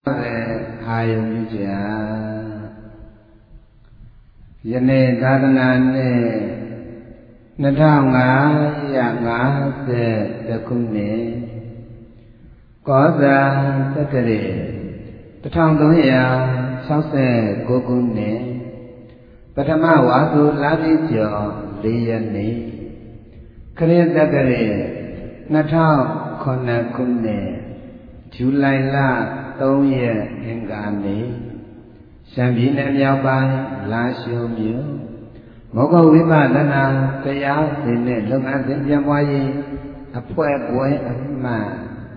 အာယုံပြုကြယနေ့သာသနာနှစ်2550ခုနှစ်ကောဇာသက္ကရာ1369ခုနှစ်ပထမဝါဆိုလပြည့်ကျော်4ရက်နေ့ခရစ်သက္ကရာ2009ခုနှစ်ဇူလိုင်လ3ရက်အင်္ဂါနေ့ရှမ်းပြည်နယ်မြောက်ပိုင်းလာရှိုးမြို့မောဂဝိပဿနာတရားစဉ်နဲ့လုပ်ငန်းစဉ်ပြန်ပွားရေးအဖွဲ့ပွဲအမှတ်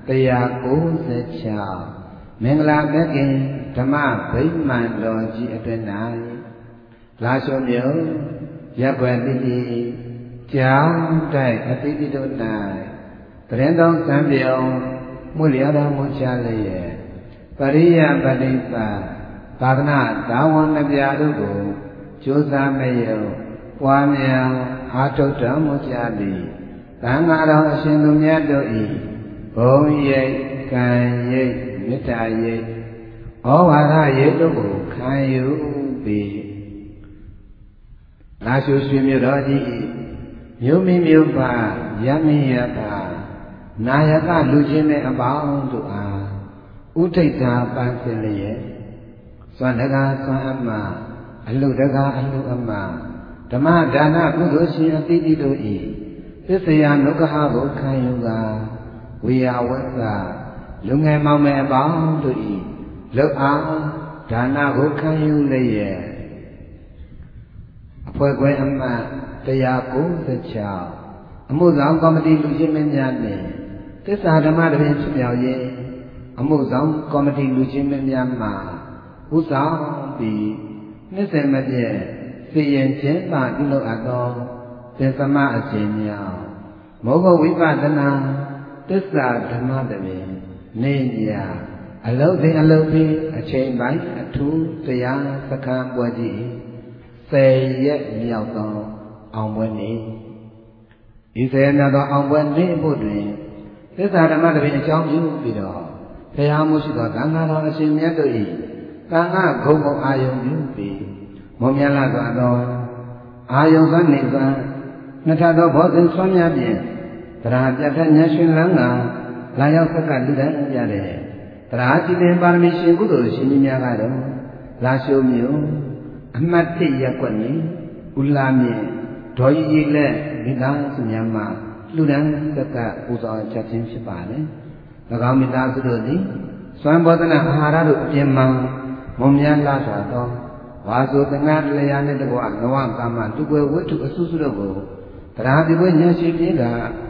196မင်္ဂလာမဂ္ဂင်ဓမ္မဗိမာန်တော်ကြီးအတွင်၌လာရှိုးမြို့ရပ်ကွက်တိကျောင်းတိုက်အတိတိတို့၌တရင်တော်စံပြုံမှုလျော်တော်မူချလျက်ပရိယပတိပသာသနာတာဝန်နှပြတို့ကိုကြိုးစားမယုံပွားများအားထုတ်တော်မူကြသည်သံဃာတော်အရှင်သူမြတ်တို့၏ဘုံရိပ်ကံရိပ်မေတ္တာရိပ်ဩဝါဒရိပ်တို့ကိုခံယူပြီးလာရှိုးရွှေမြို့တော်ကြီးမြို့မိမြို့ပါရမင်းရပါနာယကလူချင်းနဲ့အပေါင်းတို့အားဥထိတ်တာပန်းစင်လျက်စွမ်းတကားစွမ်းအမှအလှတကားအလှအမှဓမ္မဒါနကုသိုလ်ရှင်အတိတိတို့၏သစ္စာနုက္ခကိုခံယူကာဝိယဝတ်ကလူငယ်မောင်မယ်အပေါင်းတို့၏လောက်အားဒါနကိုခံယူလျက်အဖွဲ့ခွဲအမှတ်196အမှုဆောင်ကော်မတီလူချင်းမင်းများနှင့်သစ္စာဓမ္မတပင်ဖြစ်မြောက်ရေးအမှုဆောင်ကော်မတီလူချင်းမင်းများမှဥဆောင်ပြီးနှစ်စဉ်မပြည့်စီရင်ခြင်းမှပြုလုပ်အပ်သောသင်္သမအရှင်များမောဂဝိပဿနာသစ္စာဓမ္မတပင်နေညာအလုသိအလုသိအချိန်ပိုင်းအထူးတရားစခန်းပွဲကြီး10ရက်မြောက်သောအောင်ပွဲနေ့ဤ10ရက်မြောက်သောအောင်ပွဲနေ့ဖို့တွင်သစ္စာဓမ္မတပင်အကြောင်းပြုပြီးတော့ဘုရားမှုရှိသောသံဃာတော်အရှင်မြတ်တို့၏သံဃာဂုဏ်အာယုံပြုပြီးမောမြတ်လာသောအာယုံသနေစွာနှစ်ထသောဘောဇဉ်ဆွမ်းများဖြင့်တရားပြတ်တဲ့ဉာဏ်ရှင်လန်းကလာရောက်ဆက်ကလူတိုင်းပြတဲ့တရားကြည်တဲ့ပါရမီရှင်ကုသိုလ်ရှင်ကြီးများကတော့လာရှိုးမြို့အမှတ်1ရပ်ကွက်နေဦးလာမြင့်ဒေါ်ကြီးလက်မိသားစုများမှလူတိုင်းဆက်ကပူဇော်ချက်ချင်းဖြစ်ပါတယ်။၎င်းမိသားစုတို့သည်စွမ်းဘောဓနာအာဟာရတို့အပြင်မှာမုံမြတ်လာစွာသောဝါဆိုသင်္ဃာလျာနှင့်တကွနဝကာမလူပွဲဝိတုအစုစုတို့ကိုတရားဒီပွဲဉာဏ်ရှိပြေးက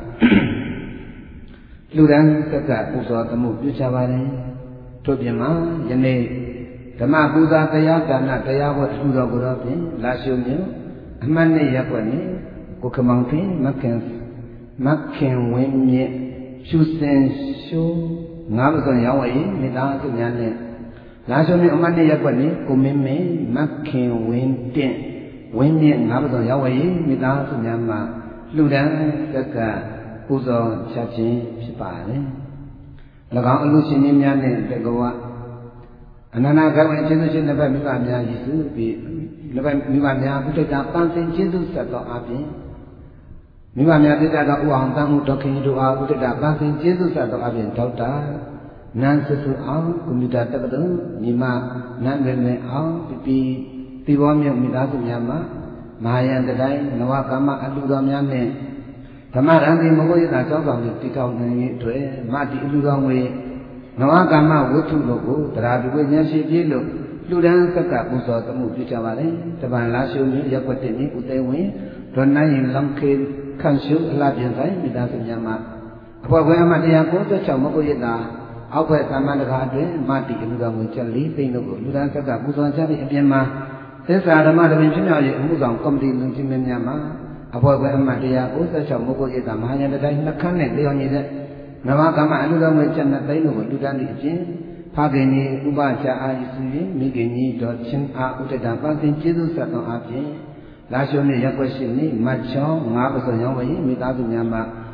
လူတိုင်းဆက်ကပူဇော်သမှုပြုချပါတယ်။ထို့ပြင်မှာယနေ့ဓမ္မပူဇာတရားဒါနတရားဝတ်ထူတော်ကိုတော့ဖြင့်လာရှိုးမြို့အမှတ်2ရပ်ကွက်နှင့်ကိုခမောင်တွင်မခင်ဝင်းမြင့်ဖြူစင်ရှိုးငါးပစုံရောင်းဝယ်မိသားစုများနဲ့လာရှိုးမြို့အမှတ်2ရပ်ကွက်နှင့်ကိုမင်းမင်းမခင်ဝင်းတင့်ဝင်းမြင့်ငါးပစုံရောင်းဝယ်မိသားစုများမှလူတန်းဆက်ကပူဇော်ချက်ချင်းဖြစ်ပါတယ်၎င်းအလူရှင်များနဲ့တကဝအနန္တကဝေကျေးဇူးရှင်တစ်ပတ်မိဘများရည်စုပြီးတစ်ပတ်မိဘများဘုဒ္ဓတာပန်းစင်ကျေးဇူးဆက်တော်အပြင်မိဘများတိတ္တတော်ဦးအောင်တန်ဦးဒေါခင်တို့အားဘုဒ္ဓတာပန်းစင်ကျေးဇူးဆက်တော်အပြင်ဒေါက်တာနန်းစုစုအောင်ကွန်ပျူတာတက္ကသိုလ်ညီမနန်းလွင်လွင်အောင်ပြီးတီဘောမြတ်မိသားစုများမှာမဟာယံတိုင်းနဝကမ္မအလှတော်များနဲ့ဓမ္မရံဒီမဟုတ်ရတာကြောင်းဆောင်ပြီးတည်ထောင်နေရေးအတွက်မတ္တိအလှတော်ငွေနဝကမ္မဝတ္ထုတို့ကိုတရားဒီဝိညာဉ်ရှိပြေလို့လူတန်းဆက်ကပူဇော်သမှုပြုကြပါလေတပန်လာရှုံမြို့ရပ်ကွက်တင်ဦးသိဝင်ဒေါ်နိုင်ရင်လောင်ခေခန့်ရှုအလားပြန်ဆိုင်မိသားစုများမှာအဖွဲ့ခွဲအမှ196မကုရတာအောက်ဘက်သမန္တကာအတွင်းမတ္တိအလှတော်ငွေချက်4သိန်းတို့ကိုလူတန်းဆက်ကပူဇော်ကြပြီးအပြင်မှာသစ္စာဓမ္မတပင်ဖြစ်မြောက်ရေးအမှုဆောင်ကော်မတီလူကြီးများမှာအဖွဲ့ခွဲအမှတ်196မကုရတာမဟာယန္တတိုင်းနှခမ်းနဲ့လျော်နေတဲ့နဝကမ္မအလှတော်ငွေချက်2သိန်းတို့ကိုလူတန်းသည့်အပြင်ဖခင်ကြီးဥပချာအာယစုရင်မိခင်ကြီးတော်ချင်းအားဥဒ္ဒတာပန်းစင်ကျေးဇူးဆက်တော်အပြင်လာရှုံးနဲ့ရက်ွက်ရှိနေမတ်ချောင်း၅ပစုံရောင်းဝယ်မိသားစုများမှ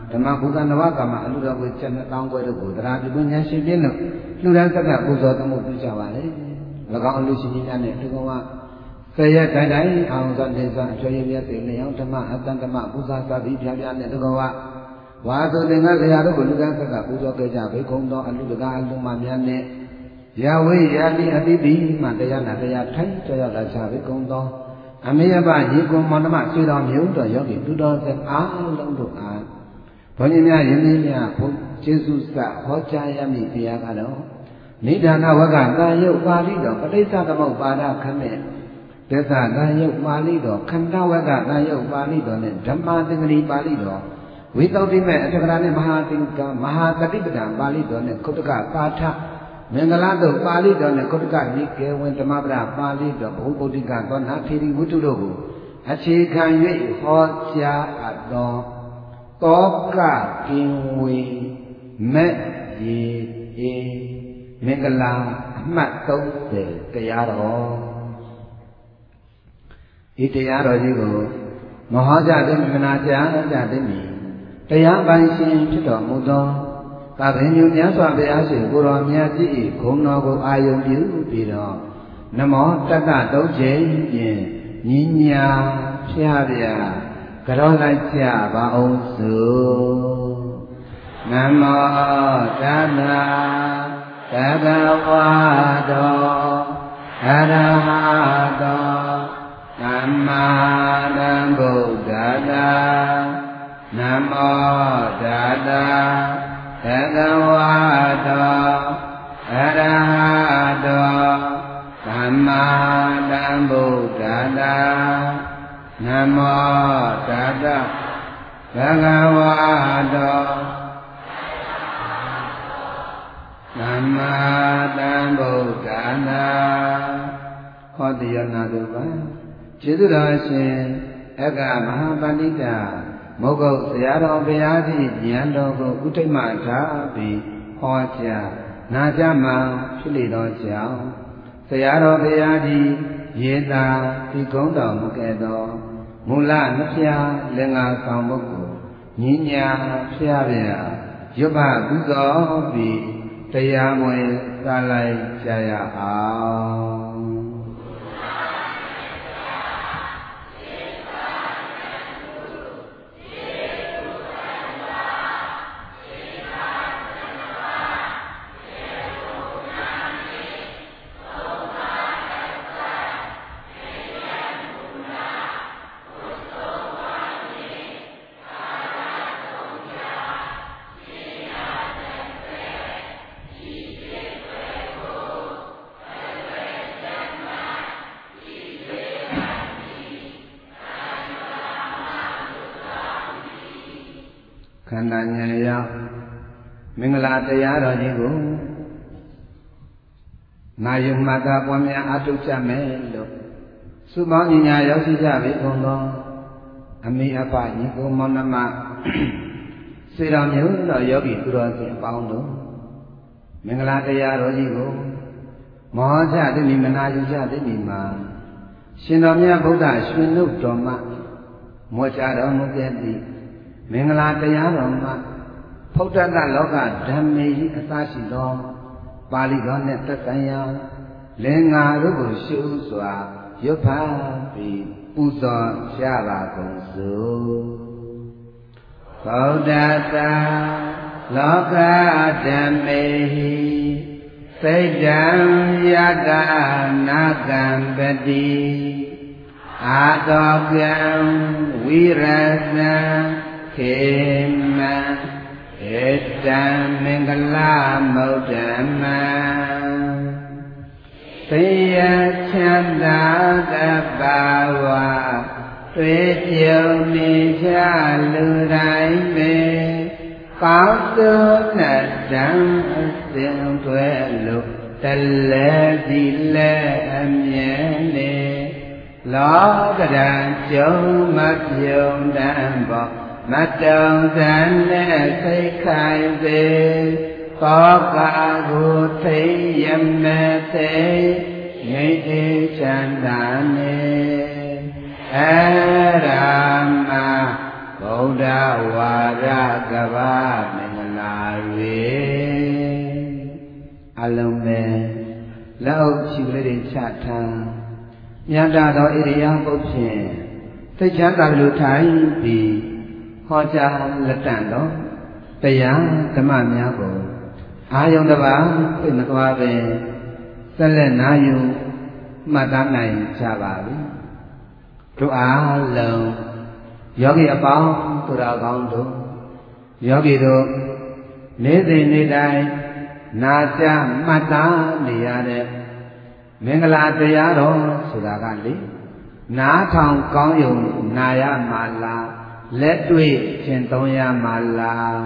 ဓမ္မဘုရားနဝကမှာအလူတော်ကိုချက်2000ခွဲတို့ကိုတရားပြုဉာဏ်ရှင်ပြင်းလို့လူရန်သက္ကပူဇော်သမှုပြုကြပါလေ၎င်းအလူရှင်ကြီးများနဲ့ဒီကောင်ကဆယ်ရက်တိုင်းတိုင်းအောင်သောနေစွာအချွေရမြတ်သိလျောင်းဓမ္မအတန်ဓမ္မပူဇာသတိပြပြနဲ့ဒီကောင်ကဝါဆိုသင်္ကန်းဆရာတို့ကိုလူရန်သက္ကပူဇော်ခဲ့ကြဘေကုံတော်အလူတကာအလူမများနဲ့ရဝေးရတိအတိတိမှတရားနာတရားထိုင်ကြောက်လာကြဘေကုံတော်အမေယပရေကုံမောင်နှမဆွေတော်မျိုးတော်ယောဂီသူတော်စင်အားလုံးတို့အားဘုန်းကြီးများယင်းလေးများဘုကျေးဇူးစဟောကြားရမည်တရားကတော့နိဒာနဝကတာယုတ်ပါဠိတော်ပဋိစ္စသမုပ္ပါဒခမေသစ္စာတာယုတ်ပါဠိတော်ခန္ဓာဝကတာယုတ်ပါဠိတော်နဲ့ဓမ္မသင်္ကတိပါဠိတော်ဝိသုဒ္ဓိမေအထကရာနဲ့မဟာသင်္ကမဟာတတိပဒံပါဠိတော်နဲ့ကုတ္တကပါဋမင်္ဂလာတို့ပါဠိတော်နဲ့ကုတ္တကနိကေဝင်ဓမ္မပဒပါဠိတော်ဘုဗုဒ္ဓိကသောနာထေရီဝတ္ထုတို့ကိုအခြေခံ၍ဟောကြားအပ်သောတောကကင်ဝေမဲ့ရေအေမင်္ဂလာအမှတ်30တရားတော်ဤတရားတော်ကြီးကိုမဟောကြားတဲ့မနာကြားကြတဲ့မီတရားပိုင်ရှင်ဖြစ်တော်မူသောသာသညုမြတ်စွာဘုရားရှင်ကိုရောမြတ်ကြီး၏ဂုဏ်တော်ကိုအာယုံပြုပြီးတော့နမောတတ္တတုတ်ချိန်ဖြင့်ညီညာဖျားပြကြောလိုက်ကြပါအောင်စို့နမောတတ္တသဗ္ဗဝါတောအရဟတောသမ္မာသမ္ဗုဒ္ဓတ္တနမောတတ္တသဗ္ဗဝါတောအရဟတောသမ္မာသမ္ဗုဒ္ဓတ္တနမောတတ္တသဗ္ဗဝါတောသမ္မာသမ္ဗုဒ္ဓနာဟောတိယနာတုပါကျေးဇူးတော်ရှင်အကမဟာပဏိတမုဂ္ဂုတ်ဆရာတော်ဘုရားကြီးဉာဏ်တော်ကိုဥထိတ်မှထားပြီးဟောကြားနာကြမှာဖြစ်လေသောကြောင့်ဆရာတော်ဘုရားကြီးရေသာဒီကုန်းတော်မူခဲ့သောမူလနှစ်ဖြာလင်္ကာဆောင်ပုဂ္ဂိုလ်ညီညာဖျားပြရွတ်ပပူဇော်ပြီးတရားမွေစားလိုက်ကြရအောင်ခန္ဓာဉာဏ်ရောက်မင်္ဂလာတရားတော်ကြီးကိုနာယုံမှတ်တာပွားများအထုတ်ကြမယ်လို့စုပေါင်းညီညာရောက်ရှိကြပြီဘုံတော်အမိအဖညီကိုမောင်နှမစေတော်မျိုးတော်ယောဂီသူတော်စင်အပေါင်းတို့မင်္ဂလာတရားတော်ကြီးကိုမောဟကြတိမိမနာယူကြတိမိမှာရှင်တော်မြတ်ဗုဒ္ဓရှင်နုတော်မှာမောချတော်မူခဲ့သည်မင်္ဂလာတရားတော်မှာဖုဒ္ဓတလောကဓမ္မေကြီးအစရှိသောပါဠိတော်နှင့်သက်ဆိုင်ရာလင်္ကာတို့ကိုရှုစွာရွတ်ဖတ်ပြီးပူဇော်ကြပါကုန်စို့ဖုဒ္ဓတလောကဓမ္မေစိတ်တံယတနာကံပတိအာတောကံဝိရဇံခေမံဧတံမင်္ဂလာမௌဓမ္မံသိယချမ်းသာတဘာဝတွေ့ကြုံနေကြလူတိုင်းပဲကောင်းသောနဲ့တံအစဉ်တွဲလို့တလဲစီလဲအမြဲနေလောကရန်ကျုံမပြုံတန်ပေါ်မတုံသန်နဲ့စိတ်ခိုင်စေကောကာကိုထိယမေသိငြိမ်းအေးချမ်းသာနေအရာမဘုဗုဒ္ဓဝါဒကဘာမင်္ဂလာတွေအလုံးပဲလက်အုပ်ချီကလေးတွေချထားမြတ်တော်ဣရိယာပုတ်ဖြင့်သိချမ်းသာလို့ထိုင်ပြီးဟောကြားလက်တန်တော်တရားဓမ္မများကိုအာယုန်တစ်ပါးသိမသွားပဲဆက်လက်နာယူမှတ်သားနိုင်ကြပါပြီတို့အားလုံးယောဂီအပေါင်းသူတော်ကောင်းတို့ယောဂီတို့နေ့စဉ်နေ့တိုင်းနာကြားမှတ်သားနေရတဲ့မင်္ဂလာတရားတော်ဆိုတာကလေနားထောင်ကောင်းယုံနာရမှာလားလက်တွေ့ကျင့်သုံးရမှာလား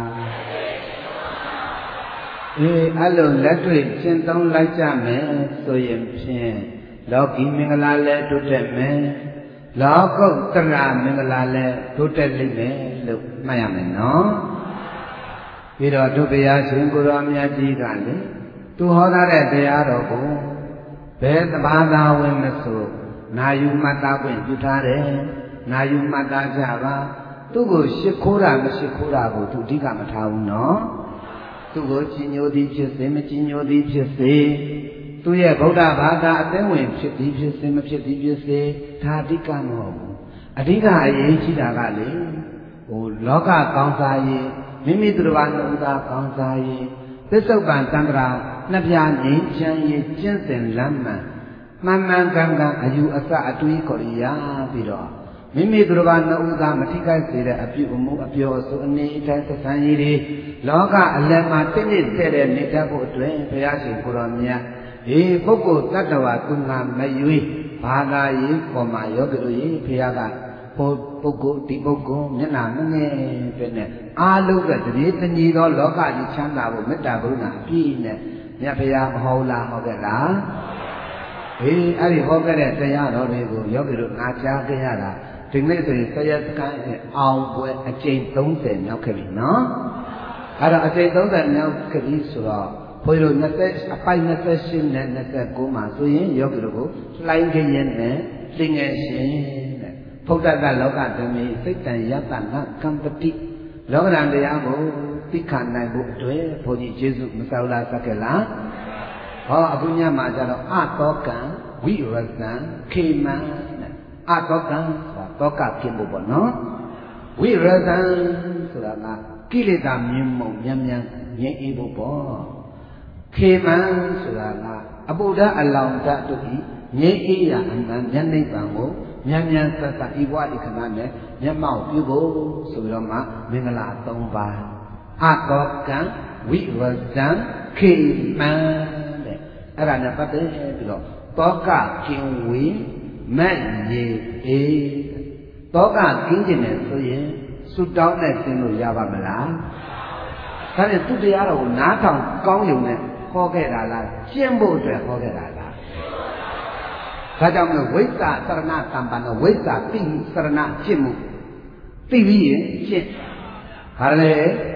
အဲ့လိုလက်တွေ့ကျင့်သုံးလိုက်ကြမယ်ဆိုရင်ဖြင့်လောကီမင်္ဂလာလည်းတိုးတက်မယ်လောကုတ္တရာမင်္ဂလာလည်းတိုးတက်လိမ့်မယ်လို့မှတ်ရမယ်နော်ပြီးတော့တို့ဘုရားရှင်ကိုရောမြတ်ကြီးကလေသူဟောထားတဲ့တရားတော်ကိုဘယ်သဘာသာဝင်မဆိုနာယူမှတ်သားခွင့်ပြုထားတယ်နာယူမှတ်သားကြပါသူ့ကိုရှ िख ိုးတာမရှ िख ိုးတာကိုသူအဓိကမထားဘူးနော်သူ့ကိုကြည်ညိုသည်ဖြစ်စေမကြည်ညိုသည်ဖြစ်စေသူရဲ့ဗုဒ္ဓဘာသာအသိဝင်ဖြစ်သည်ဖြစ်စေမဖြစ်သည်ဖြစ်စေဒါအဓိကမဟုတ်ဘူးအဓိကအရေးကြီးတာကလေလောကကောင်းစားရေးမိမိသူတစ်ပါးနှုတ်သားကောင်းစားရေးသစ္ဆုတ်ပံသံဃာနှစ်ပြားငြိမ်းချမ်းရေးကျင့်စဉ်လမ်းမှန်မှန်မှန်ကန်ကန်အယူအဆအတွေးကိုရပြီးတော့မိမိသူတစ်ပါးနှုတ်သားမထိခိုက်စေတဲ့အပြုအမူအပြောအဆိုအနေအတိုင်းသစ္စာရည်တွေလောကအလယ်မှာတင့်တဲ့နေတတ်ဖို့အတွက်ဘုရားရှင်ကိုရောမြတ်ပုဂ္ဂိုလ်တ attva သူငါမရွေးဘာသာရေးပေါ်မှာယောဂီတို့ဘုရားကပုဂ္ဂိုလ်ဒီပုဂ္ဂိုလ်မျက်နှာမငယ်ပဲနဲ့အားလုံးကတည်းတညီသောလောကကြီးချမ်းသာဖို့မေတ္တာကရုဏာအပြည့်နဲ့မြတ်ဘုရားမဟုတ်လားဟုတ်ကဲ့လားအဲ့ဒီဟောခဲ့တဲ့တရားတော်တွေကိုယောဂီတို့နာကြားကြရတာဒီနေ့ဆိုရင်ဆရာစခန်းအောင်ပွဲအကျိန်30မြောက်ခဲ့ပြီနော်အဲ့တော့အကျိန်30မြောက်ခဲ့ပြီဆိုတော့ဘုန်းကြီးတို့20အပိုက်28နဲ့29မှာဆိုရင်ယောဂီတို့ကိုလှိုင်းခရင်နဲ့သင်ငယ်ရှင်တဲ့ဖုဒ္ဓတလောကဓမ္မေစိတ်တံယတနာကံပတိလောကဓာတ်တရားကိုသိခနိုင်ဖို့အတွက်ဘုန်းကြီးကျေးဇူးမဆောက်လားစက္ကလားဟောအခုညမှာကျတော့အတောကံဝိရဇံခေမံတဲ့အတောကံဆိုတာတောကကင်းဖို့ပေါ့နော်ဝိရဇံဆိုတာကကိလေသာမြင်မုံမြန်မြန်ငြိမ်းအေးဖို့ပေါ့ခေမံဆိုတာကအပုဒ္ဒအလောင်တတ်တို့ဤငြိမ်းအေးရာအမှန်ဉာဏ်နိဗ္ဗာန်ကိုမြန်မြန်ဆက်ဆက်ဤဘဝဤခဏနဲ့မျက်မှောက်ပြုဖို့ဆိုပြီးတော့မှမင်္ဂလာ3ပါးအတောကံဝိရဇံခေမံတဲ့အဲ့ဒါနဲ့ပတ်သက်ပြီးတော့တောကကင်ဝေမတ်ရေအေးတောကကင်းကျင်တယ်ဆိုရင်ဆုတောင်းနဲ့ကျင်းလို့ရပါမလားဒါနဲ့သူတရားတော်ကိုနားထောင်ကောင်းယုံနဲ့ဟောခဲ့တာလားကျင့်ဖို့အတွက်ဟောခဲ့တာလားဒါကြောင့်မလို့ဝိဇ္ဇာသရဏတံပန္နဝိဇ္ဇာသိသရဏကျင့်မှုသိပြီးရင်ကျင့်ဘာလဲ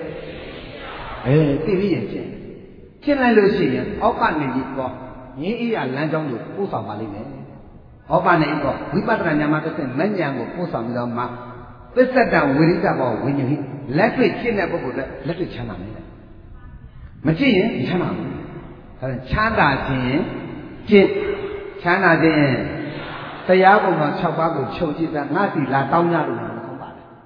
သိပြီးရင်ကျင့်လိုက်လို့ရှိရင်အောက်ကနေပြီးတော့ငြိမ်းအေးရလမ်းကြောင်းကိုပို့ဆောင်ပါလိမ့်မယ်အောက်ကနေတော့ဝိပဿနာဉာဏ်မှာတစ်ဆင့်မဉဏ်ကိုပို့ဆောင်ပြီးတော့မှသစ္ဆတဝိရိဒဘောဝိညာဉ်လက်တွေ့ကျင့်တဲ့ပုဂ္ဂိုလ်လက်တွေ့ချမ်းသာမယ်မကျင့်ရင်ချမ်းသာဘူးဒါနဲ့ချမ်းသာခြင်းကျင့်ချမ်းသာခြင်းတရားပုံမှာ6ပါးကိုချုပ်ကြည့်တာငါစီလာတောင်းကြလို့မဟုတ်ပါဘူး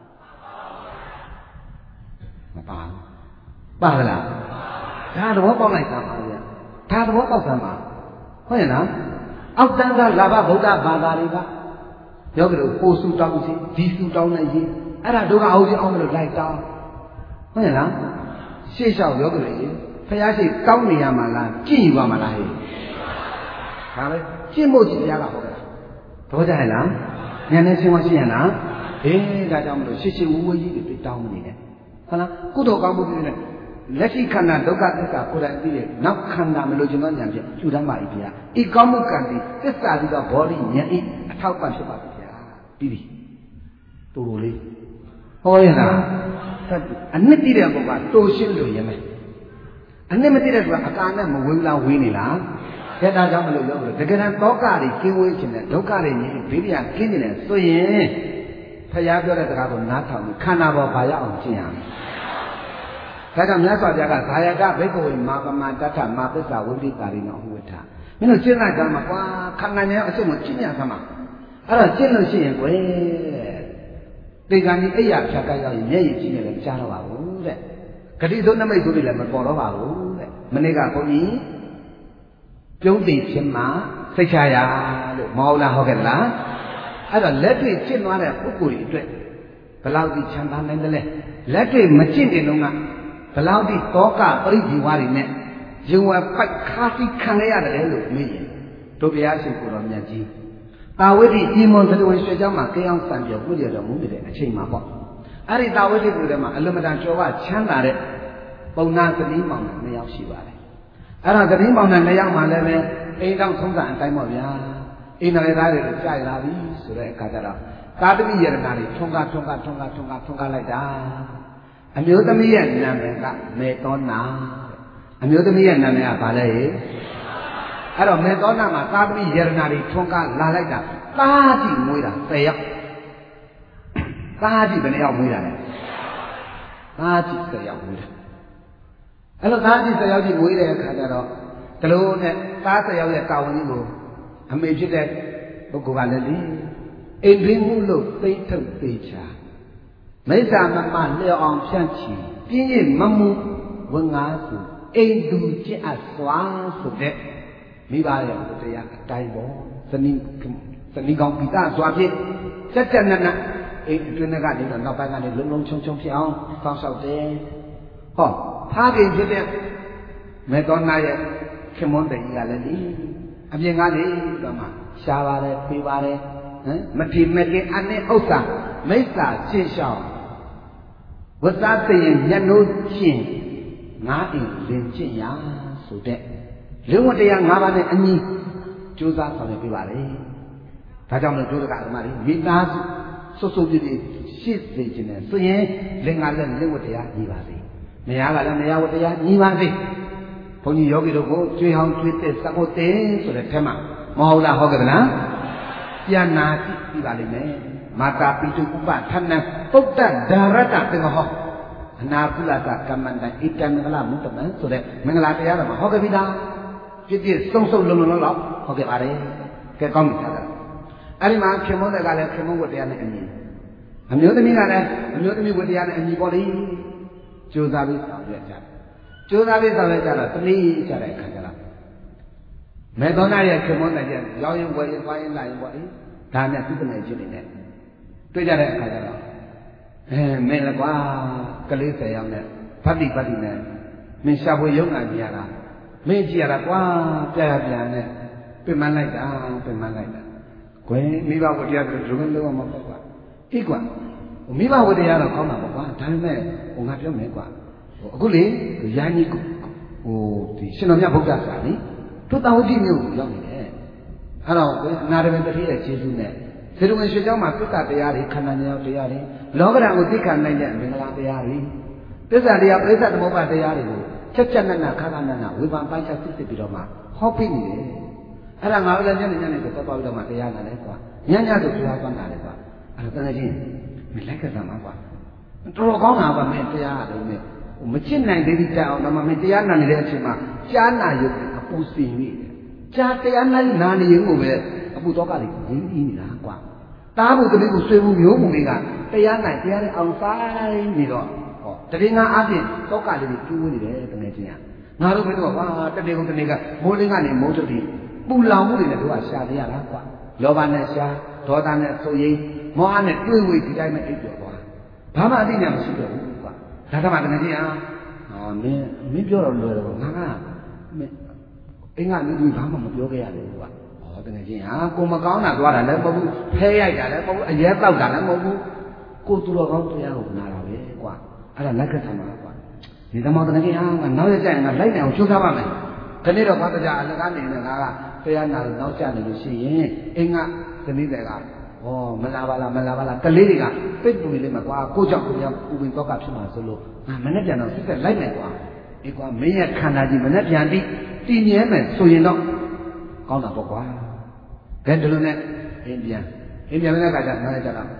မပါဘူးပါလားဒါသဘောပေါက်လိုက်တာပါဗျာဒါသဘောပေါက်စမ်းပါဟုတ်ရဲ့လားအောက်တန်းကလာဘဗုဒ္ဓဘာသာတွေကယောဂီတို့ပို့ဆူတောင်းစီဒီဆူတောင်းလိုက်ရင်အဲ့ဒါဒုက္ခဟုတ်ချင်းအောင်လို့လိုက်တောင်းဟုတ်ရဲ့လားရှေ့လျှောက်ယောဂီတွေဖယားရှိတောင်းနေရမှာလားကြည့်ယူပါမလားဟဲ့ဒါပဲကျင့်ဖို့ရှိတရားကဟုတ်ကဲ့တော့ကြရဲ့လားဉာဏ်နဲ့ရှင်းမရှိရင်လားဒါကြောင့်မလို့ရှေ့ဝဝကြီးတွေတောင်းနေတယ်ဟုတ်လားကုသိုလ်ကောင်းမှုတွေနဲ့လက်ရှိခန္ဓာဒုက္ခသစ္စာကိုယ်တိုင်သိတယ်နောက်ခန္ဓာမလို့ခြင်းသောဉာဏ်ဖြင့်ထူတမ်းပါ၏ဗျာဤကောင်းမှုကံဒီသစ္စာပြီးတော့ဘောဓိဉာဏ်ဤအထောက်ပံ့ဖြစ်ပါပြီဗျာပြီးပြီတူတူလေးဟောရလားအနှစ်တည်တဲ့ပုဂ္ဂိုလ်ကတိုးရှင်းလို့ရမယ်အနှစ်မတည်တဲ့သူကအကာနဲ့မဝေးလားဝေးနေလားဒါကြောင့်မလို့ပြောလို့တကယ်တမ်းတောကတွေကင်းဝေးခြင်းနဲ့ဒုက္ခတွေကြီးဘေးရကင်းနေတယ်ဆိုရင်ဖျားပြောတဲ့စကားကိုနားထောင်ပြီးခန္ဓာပေါ်ပါရအောင်ကျင့်ရမယ်ဒါကြောင့်မြတ်စွာဘုရားကဇာယကဘိက္ခဝေမာပမတ္ထမာပစ္စာဝိတိပါရိနောဟူဝဋ္ဌမင်းတို့ကျင့်လိုက်ကြမှာကွာခန္ဓာဉာဏ်အစစ်ကိုကျင့်ရသမှာအဲ့တော့ကျင့်လို့ရှိရင်ကွယ်တေဂာနီအိယာဖြတ်ကြရောက်ရင်မျက်ရည်ကြီးနေလည်းမကြားတော့ပါဘူးတဲ့ဂတိသုံးနမိတ်ဆိုပြီးလည်းမပေါ်တော့ပါဘူးတဲ့မနေ့ကဘုန်းကြီးပြုံးသိဖြစ်မှစိတ်ချရလို့မဟုတ်လားဟုတ်ကဲ့လားအဲ့တော့လက်တွေ့ကျင့်သွားတဲ့ပုဂ္ဂိုလ်တွေအတွက်ဘယ်လောက်ဒီချမ်းသာနိုင်တယ်လဲလက်တွေ့မကျင့်တဲ့လုံးကဘယ်လောက်ဒီတောကပရိဒီဝါတွေနဲ့ယုံဝပိုက်ခါစီခံရရတယ်လို့မေးရင်တို့ဘုရားရှင်ကိုယ်တော်မြတ်ကြီးတာဝိတိဒီမွန်သတ္တဝေရွှေเจ้าမှာကိအောင်ဆံပြောပြရတော်မူနေတဲ့အချိန်မှာပေါ့အဲ့ဒီတာဝိတိကိုယ်ထဲမှာအလွန်မတန်ကျော်ဝချမ်းသာတဲ့ပုံနာသတိမောင်နဲ့2ယောက်ရှိပါတယ်အဲ့ဒါသတိမောင်နဲ့2ယောက်မှလည်းပဲအိမ်တောင်ထုံးစံအတိုင်းပေါ့ဗျာအိမ်နယ်သားတွေကြာလာပြီဆိုတဲ့အခါကျတော့သာသမီယရနာတွေထွန်းကားလိုက်တာအမျိုးသမီးရဲ့နာမည်ကမေသောနာအမျိုးသမီးရဲ့နာမည်ကဘာလဲအဲ့တော့မေသောနာမှာသာသမီယရနာတွေထွန်းကားလာလိုက်တာသားကြည့်မွေးတာ10ယောက်သားကြည့်ဘယ်နှယောက်မွေးတာလဲသားကြည့်10ယောက်မွေးတာအဲ့တော့သားကြည့်10ယောက်ကြည့်မွေးတဲ့အခါကျတော့ဒီလိုနဲ့သား10ယောက်ရဲ့တာဝန်ကြီးကိုအမေဖြစ်တဲ့ပုဂ္ဂိုလ်ကလည်းလေအိမ်တွင်းမှုလို့သိထုတ်သေးချာမိစ္ဆာမမလျော်အောင်ဖြန့်ချီပြင်းရင်မမှုဝန်ငါစုအိမ်သူကျင့်အပ်စွာဆိုတဲ့မိဘရဲ့တရားအတိုင်းပေါ့ဇနီးကောင်းပိတာစွာဖြင့်စက်နက်အိမ်အတွင်းကနေတော့နောက်ပိုင်းကနေလုံချုံဖြစ်အောင်စောင့်ရှောက်တယ်ဟောဖားခင်ဖြစ်တဲ့မေသောနာရဲ့ခင်မွန်းတဲ့ကြီးကလည်းလေအပြင်ကနေတော့မှရှားပါတယ်ဖေးပါတယ်မထီမဲ့ခင်အနဲ့ဥစ္စာမိစ္ဆာရှင်းရှောင်းဝတ်သားသိရင်မျက်နှိုးချင်းငါးအိမ်လင်ကျင့်ရဆိုတဲ့လင်းဝတရား၅ပါးနဲ့အညီကြိုးစားဆောင်ရွက်ပေးပါလေဒါကြောင့်လို့ဒုက္ခအမကြီးမိသားစုစုပြည့်ပြည့်ရှိစေခြင်းနဲ့ဆိုရင်လင်္ကာလည်းလင်းဝတရားညီပါစေမယားကလည်းမယားဝတရားညီပါစေဘုန်းကြီးယောဂီတို့ကိုကျွေးဟောင်းကျွေးတဲ့စကုတ်တဲ့ဆိုတဲ့ထဲမှာမဟုတ်လားဟုတ်ကဲ့လားပြန်နာကြည့်ပြီးပါလိမ့်မယ်မာတာပိတုဥပဌာနပုဒ္ဒဒါရတသင်္ဃဟောအနာကုလသကမ္မန္တဣတံမင်္ဂလမုတ္တမံဆိုတဲ့မင်္ဂလာတရားတော်မှာဟုတ်ကဲ့ပြီလားပြည့်ပြည့်စုံစုံလုံးလုံးလောက်ဟုတ်ကဲ့ပါတယ်ကဲကောင်းပြီသားအဲ့ဒီမှာခင်မုန်းတဲ့ကလည်းခင်မုန်းဝတ်တရားနဲ့အညီအမျိုးသမီးကလည်းအမျိုးသမီးဝတ်တရားနဲ့အညီပေါ့လေကြိုးစားပြီးဆောင်ရွက်ကြတယ်ကြိုးစားပြီးဆောင်ရွက်ကြတော့တနည်းကြတဲ့အခါကျတော့မေသောနာရဲ့ခင်မုန်းတဲ့ကျရောင်းရင်ဝယ်ရင်သွားရင်လာရင်ပေါ့လေဒါနဲ့သူ့တငယ်ချင်းနေနဲ့တွေ့ကြတဲ့အခါကျတော့မင်းလည်းကွာကလေး10ယောက်နဲ့ဗတ္တိနဲ့မင်းရှာဖွေရုံးကကြည့်ရတာမင်းကြည့်ရတာကွာပြန်နဲ့ပြင်မလိုက်တာကွယ်မိဘဝတရားတို့ဒုက္ခလုံးဝမပေါ့ကွာအေးကွာမိဘဝတရားတော့ကောင်းတာပေါ့ကွာဒါပေမဲ့ငါပြောမယ်ကွာအခုလေယာညီကိုဒီရှင်တော်မြတ်ဗုဒ္ဓဆရာလေတို့တာဝတိမျိုးကိုရောက်နေတယ်အဲ့တော့အနာရမတတိရဲ့ခြေဆုနဲ့ဇေတဝင်ရွှေเจ้าမှာသစ္စာတရားတွေခန္ဓာဉာဏ်တရားတွေလောကဓာတ်ကိုသိခံနိုင်တဲ့မင်္ဂလာတရားတွေသစ္စာတရားပြိဿသမုပ္ပါတရားတွေကိုချက်နက်ခါဝေဖန်ပိုင်းခြားစစ်ပြီးတော့မှဟောပြနေတယ်အဲ့ဒါငါတို့လည်းညနေကိုသွားပြီးတော့မှတရားနာတယ်ကွာညဆိုတရားသွားတာလေကွာအဲ့ဒါတကယ်ချင်းမလိုက်ကစားမှာကွာတော်ကောင်းတာပါမင်းတရားရတယ်မင်းမချစ်နိုင်သေးဘူးတောင်းတော့မင်းတရားနာနေတဲ့အချိန်မှာကြားနာရုပ်အပူစင်ပြီကြားတရားနာနေရုံကိုပဲအပူတော့ကလေးရင်းနေတာကွာတားဖို့တလေးကိုဆွေးမှုမျိုးမှုတွေကတရားနဲ့အောင်ဆိုင်နေတော့ဟောတတိငါအပြင်တော့ကလေးတွေကျူးနေတယ်တကယ်ချင်းငါတို့ဘယ်တော့ကွာတနေ့ကမိုးလင်းကနေမိုးထုတ်ပြီးပူလောင်မှုတွေနဲ့တို့ကရှာနေရတာကွာလောဘနဲ့ရှာဒေါသနဲ့ဆိုရင်မောဟနဲ့တွေးဝေဒီတိုင်းနဲ့အိပ်ပျော်သွားဘာမှအသိဉာဏ်မရှိတော့ဘူးကွာဒါကမှတကယ်ချင်းမင်းပြောတော့လွယ်တော့ငါကမင်းအင်းကလူကြီးဘာမှမပြောခဲ့ရတယ်ကွာတကယ်ချင်းကိုမကောင်းတာသွားတာလည်းမဟုတ်ဘူးဖဲရိုက်တာလည်းမဟုတ်ဘူးအရဲတောက်တာလည်းမဟုတ်ဘူးကိုသူတော်ကောင်းတရားကိုနာတာပဲကွာအဲ့ဒါလက်ကဆံပါကွာဒီသမောတကယ်ချင်းငါနောက်ရကြရင်ငါလိုက်နေအောင်ကြိုးစားပါမယ်ဒီနေ့တော့ဘာတရားအလကားနေနေငါကတရားနာလို့နောက်ကျနေလို့ရှိရင်အင်းကဇနီးတွေကမလာပါလားကလေးတွေကပိတ်ပူနေလိမ့်မယ်ကွာကိုကြောင့်ကိုရောက်ပူပင်တော့ကဖြစ်မှာဆိုလို့ငါမနေ့ပြန်တော့စစ်ဆက်လိုက်မယ်ကွာဒီကွာမင်းရဲ့ခန္ဓာကြီးမနေ့ပြန်ပြီးတည်မြဲမယ်ဆိုရင်တော့ကောင်းတာပေါ့ကွာကဲဒီလိုနဲ့အိမ်ပြန်တဲ့အခါကျနားရကြတာ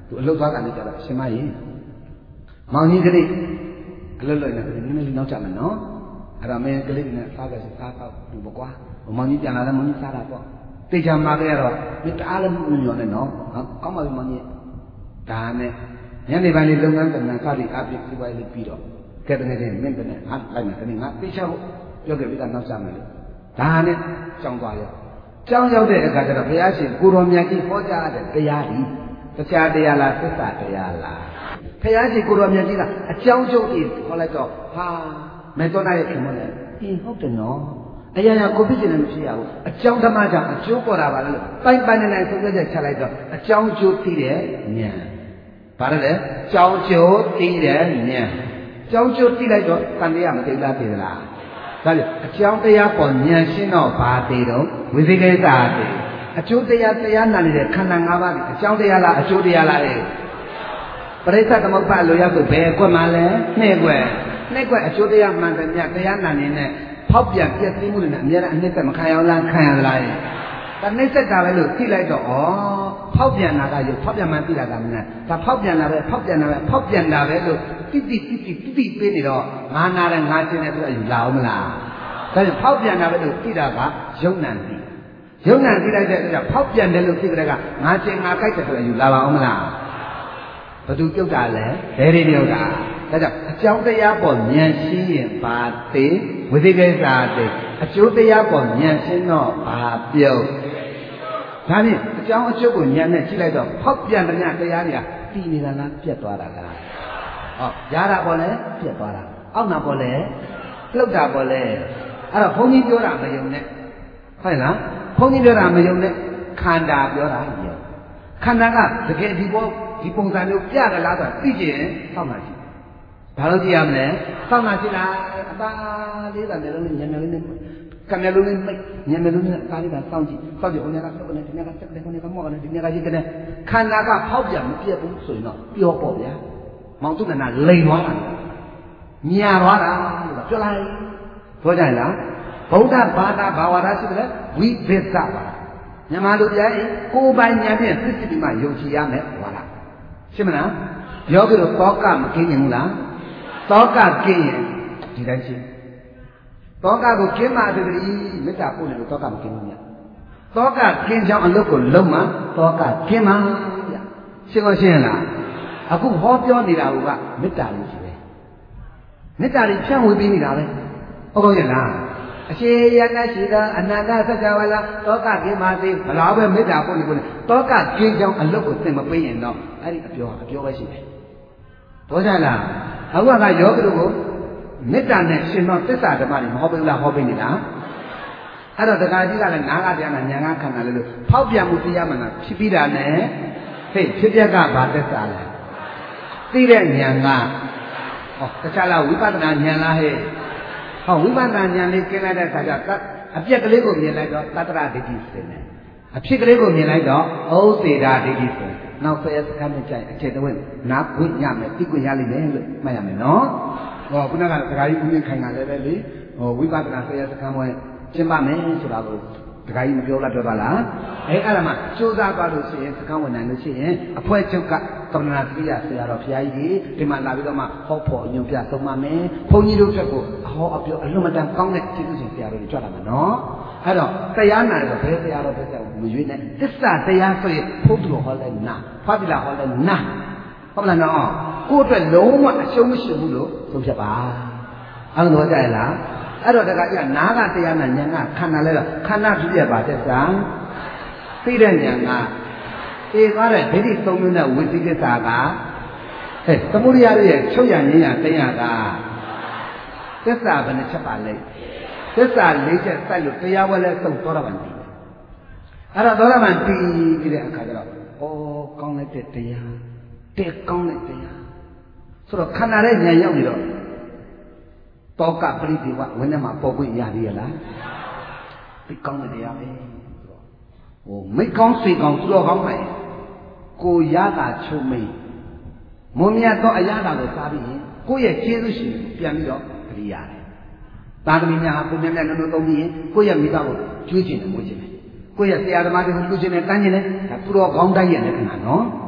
သူအလုပ်သွားကနေကြတော့ရှင်မကြီးမောင်ကြီးကလေးအလုပ်လုပ်နေတယ်နည်းနည်းလေးနောက်ကျမယ်နော်အဲ့တော့မင်းကလေးနဲ့စားကြစီစားတော့သူပေါ့ကွာမောင်ကြီးပြန်လာတယ်မောင်ကြီးစားတာပေါ့တေချာမှာခဲ့ရတော့မင်းတအားလည်းမညော်နဲ့နော်ကောင်းပါပြီမောင်ကြီးဒါနဲ့ညနေပိုင်းလေးလုပ်ငန်းကဏ္ဍစသည်အပြည့်ဒီပိုင်းလေးပြီးတော့ကဲတကယ်ချင်းမင်းကလည်းဟာလိုက်မယ်တနေ့ငါတေချာဖို့ပြောခဲ့ပြီးတော့နောက်ကျမယ်လို့ဒါနဲ့ကြောင်းသွားရောကြောင်းရောက်တဲ့အခါကျတော့ဘုရားရှင်ကိုတော်မြတ်ကြီးဟောကြားတဲ့တရားဒီတရားတရားလားသစ္စာတရားလားဘုရားရှင်ကိုတော်မြတ်ကြီးကအကြောင်းကျုပ်ကြီးဟောလိုက်တော့ဟာမေတ္တာရဲ့ခင်မလဲဟုတ်တယ်နော်အရာရာကိုဖြစ်နေလို့ဖြစ်ရဘူးအကြောင်းဓမ္မကြောင့်အကျိုးပေါ်တာပါလို့ပိုင်ပိုင်နေဆုံးဖြတ်ချက်ချလိုက်တော့အကြောင်းကျိုးသိတဲ့ဉာဏ်ဘာလဲကြောင်းကျိုးသိတဲ့ဉာဏ်ကြောင်းကျိုးသိလိုက်တော့တန်တရားမသိလားသိသလားဒါကြောင့်အကြောင်းတရားပေါ်ဉာဏ်ရှင်းတော့ဘာသိတော့ဝိသိကိစ္စသိအကျိုးတရားနာနေတဲ့ခန္ဓာ၅ပါးဒီအကြောင်းတရားလားအကျိုးတရားလားလေပရိစ္ဆသမုပ္ပါလိုရောက်လို့ဘယ်ကွက်မှလဲနှစ်ကွက်အကျိုးတရားမှန်တယ်မြတ်တရားနာနေတဲ့ဖောက်ပြန်ပြည့်စည်မှုတွေနဲ့အများအားအနှစ်သက်မခံရအောင်လားခံရသလား။ဒါနှိမ့်သက်တာပဲလို့သိလိုက်တော့ဩဖောက်ပြန်တာကရုပ်ဖောက်ပြန်မှသိတာကမနဲ့ဒါဖောက်ပြန်တာပဲလို့တိပေးနေတော့ငါနာတယ်ငါကျင်တယ်ဆိုတော့ယူလာအောင်မလား။ဒါကြောင့်ဖောက်ပြန်တာပဲလို့သိတာကယုံနံသိ။ယုံနံသိလိုက်တဲ့အခါဖောက်ပြန်တယ်လို့သိကြတဲ့ကငါကျင်ငါကြိုက်တယ်ဆိုတော့ယူလာပါအောင်မလား။ဘသူပြုတ်တာလဲဘယ်တွေပြုတ်တာဒါကြောင့်အကြောင်းတရားပေါ်ဉာဏ်ရှိရင်ဘာသိဝိသိကိစ္စသိအကျိုးတရားပေါ်ဉာဏ်ရှင်းတော့ဘာပြုတ်ဒါဖြင့်အကြောင်းအကျိုးကိုဉာဏ်နဲ့ကြည့်လိုက်တော့ဖောက်ပြန်တဲ့တရားတွေကတည်နေတာလားပြတ်သွားတာလားဟောရတာပေါ်လဲပြတ်သွားတာအောက်နာပေါ်လဲလှုပ်တာပေါ်လဲအဲ့တော့ဘုန်းကြီးပြောတာမယုံနဲ့ဟုတ်လားဘုန်းကြီးပြောတာမယုံနဲ့ခန္ဓာပြောတာယုံခန္ဓာကတကယ်ဒီပုံစံမျိုးပြကြလားဆိုသိကျင်ဆောက်တာရှိဘာလို့ကြည့်ရမလဲဆောက်တာရှိလားအသာလေးတာမျိုးလုံးညံမျိုးလေးနဲ့ကံမျိုးလေးမိတ်ညံမျိုးလေးနဲ့အသာလေးကစောင့်ကြည့်ဟိုညကစက်ကနေဒီညကစက်ကနေဟိုညကမော့ကနေဒီညကရစ်ကနေခန္ဓာကဖောက်ပြန်မပြတ်ဘူးဆိုရင်တော့ပျော်ပေါ့ဗျာမောင်သူနာလိန်သွားတာညာသွားတာလို့ပြောလိုက်ပြောကြလားဗုဒ္ဓဘာသာဘာဝါဒရှိတယ်ဝိသစ္စပါမြန်မာလူပြိုင်ကိုယ်ပိုင်ဉာဏ်ဖြင့်သိစိတိမှယုံကြည်ရမယ်ဟောလားရှင်းမလားယောဂီတို့တောကမကင်းရင်ဘူးလားတောကကင်းရင်ဒီတိုင်းရှင်းတောကကိုကင်းမှတည်းမေတ္တာပို့နေလို့တောကမကင်းဘူးမြတ်တောကကင်းကြောင်းအလုပ်ကိုလုံးမှတောကကင်းမှဗျရှင်းကိုရှင်းလားအခုဟောပြောနေတာကမေတ္တာလို့ရှိတယ်မေတ္တာတွေဖြန့်ဝေပေးနေတာပဲဟုတ်ကောရဲ့လားအရှိယနာရှိတာအနန္တစัจ java လာတောကကင်းပါစေဘလားပဲမေတ္တာပို့နေကိုတောကကင်းကြောင်းအလုပ်ကိုသင်မပေးရင်တော့အဲ့ဒီအပြောပဲရှိတယ်ဘောကြလားအခုကယောဂီတို့ကိုမေတ္တာနဲ့ရှင်တော်သစ္စာဓမ္မတွေမဟုတ်ဘူးလားဟောပေးနေတာအဲ့တော့တရားကြီးကလည်းနားကတရားနာညာကခန္ဓာလို့ဖောက်ပြန်မှုတရားမှန်တာဖြစ်ပြီးတာနဲ့ဟဲ့ဖြစ်ပြက်ကဘာသစ္စာလဲသိတဲ့ဉာဏ်ကဟောတခြားလားဝိပဿနာဉာဏ်လားဟဲ့ဟောဝိပဿနာဉာဏ်လေးကျင်းလိုက်တဲ့အခါကျအပြက်ကလေးကိုမြင်လိုက်တော့တတ္တရဒိဋ္ဌိစင်တယ်အဖြစ်ကလေးကိုမြင်လိုက်တော့ဩသေတာဒိဋ္ဌိစင်နောက်ဆယ်စကားနဲ့ကြိုက်အခြေတဝင်းနားခွင့်ရမယ်သိခွင့်ရလိမ့်မယ်လို့မှတ်ရမယ်နော်ဟောခုနကဒကာကြီးဦးမြင့်ခိုင်ကလည်းပဲလေဟောဝိပဿနာဆယ်စကားမွဲကျင်းပမယ်ဆိုတာကိုဒကာကြီးမပြောလားပြောပါလားအဲ့ဒါမှစူးစမ်းသွားလို့ရှိရင်စကားဝင်နိုင်လို့ရှိရင်အဖွဲချုပ်ကကမ္မနာတိယဆရာတော်ဘုရားကြီးဒီမှာလာပြီးတော့မှဟောဖို့အညွန်ပြဆုံးမမယ်ဘုန်းကြီးတို့ဘက်ကိုအဟောအပြောအလွန်မတန်ကောင်းတဲ့ကျေးဇူးရှင်ဆရာတော်တွေကြွလာမှာနော်အဲ့တော့တရားနာတော့ဘယ်ဆရာတော်ဘယ်ဆရာကိုမရွေးနဲ့သစ္စာတရားဆိုရင်ဘုသူတော်ဟောလဲနာဖတ်ပြလာဟောလဲနာဟုတ်လားနော်ကိုယ့်အတွက်လုံးဝအရှုံးမရှိဘူးလို့ဆုံးဖြတ်ပါအဲ့လိုကြရလားအဲ့တော့တခါကျနာကတရားနာဉာဏ်ကခန္ဓာလဲတော့ခန္ဓာဖြစ်ရပါတဲ့ဆံသိတဲ့ဉာဏ်ကသိသွားတဲ့ဒိဋ္ဌိသုံးမျိုးနဲ့ဝိသိကိစ္စကဟဲ့သမုဒိယရဲ့ချုပ်ရငြင်းရတရားကသစ္စာဘယ်နှချက်ပါလဲသစ္စာ၄ချက်စိုက်လို့တရားဝဲလဲသုံးသောတာပန်တည်အဲ့တော့သောတာပန်တည်ပြီးတဲ့အခါကျတော့ဩကောင်းလိုက်တဲ့တရားတဲ့ကောင်းတဲ့တရားဆိုတော့ခန္ဓာရဲ့ဉာဏ်ရောက်ပြီးတော့တောကပရိဒီဝဝိနည်းမှာပေါ်ခွင့်ရသေးရလားသိကောင်းတဲ့တရားပဲဟိုမိကောင်းစိတ်ကောင်းသူတော်ကောင်းမယ်ကိုရတာချုံမိန်မွန်မြတ်သောအရာတာကိုစားပြီးရင်ကိုယ့်ရဲ့ကျေးဇူးရှင်ပြန်ပြီးတော့ပရိရတယ်သာသမီများဟာကိုမြတ်မြတ်နုံနုံသုံးပြီးရင်ကိုယ့်ရဲ့မိသားကိုကျွေးခြင်းနဲ့မွေးခြင်းနဲ့ကိုယ့်ရဲ့ဆရာသမားတွေကိုလှူခြင်းနဲ့တန်းခြင်းနဲ့ဒါသူတော်ကောင်းတိုင်းရဲ့လက္ခဏာနော်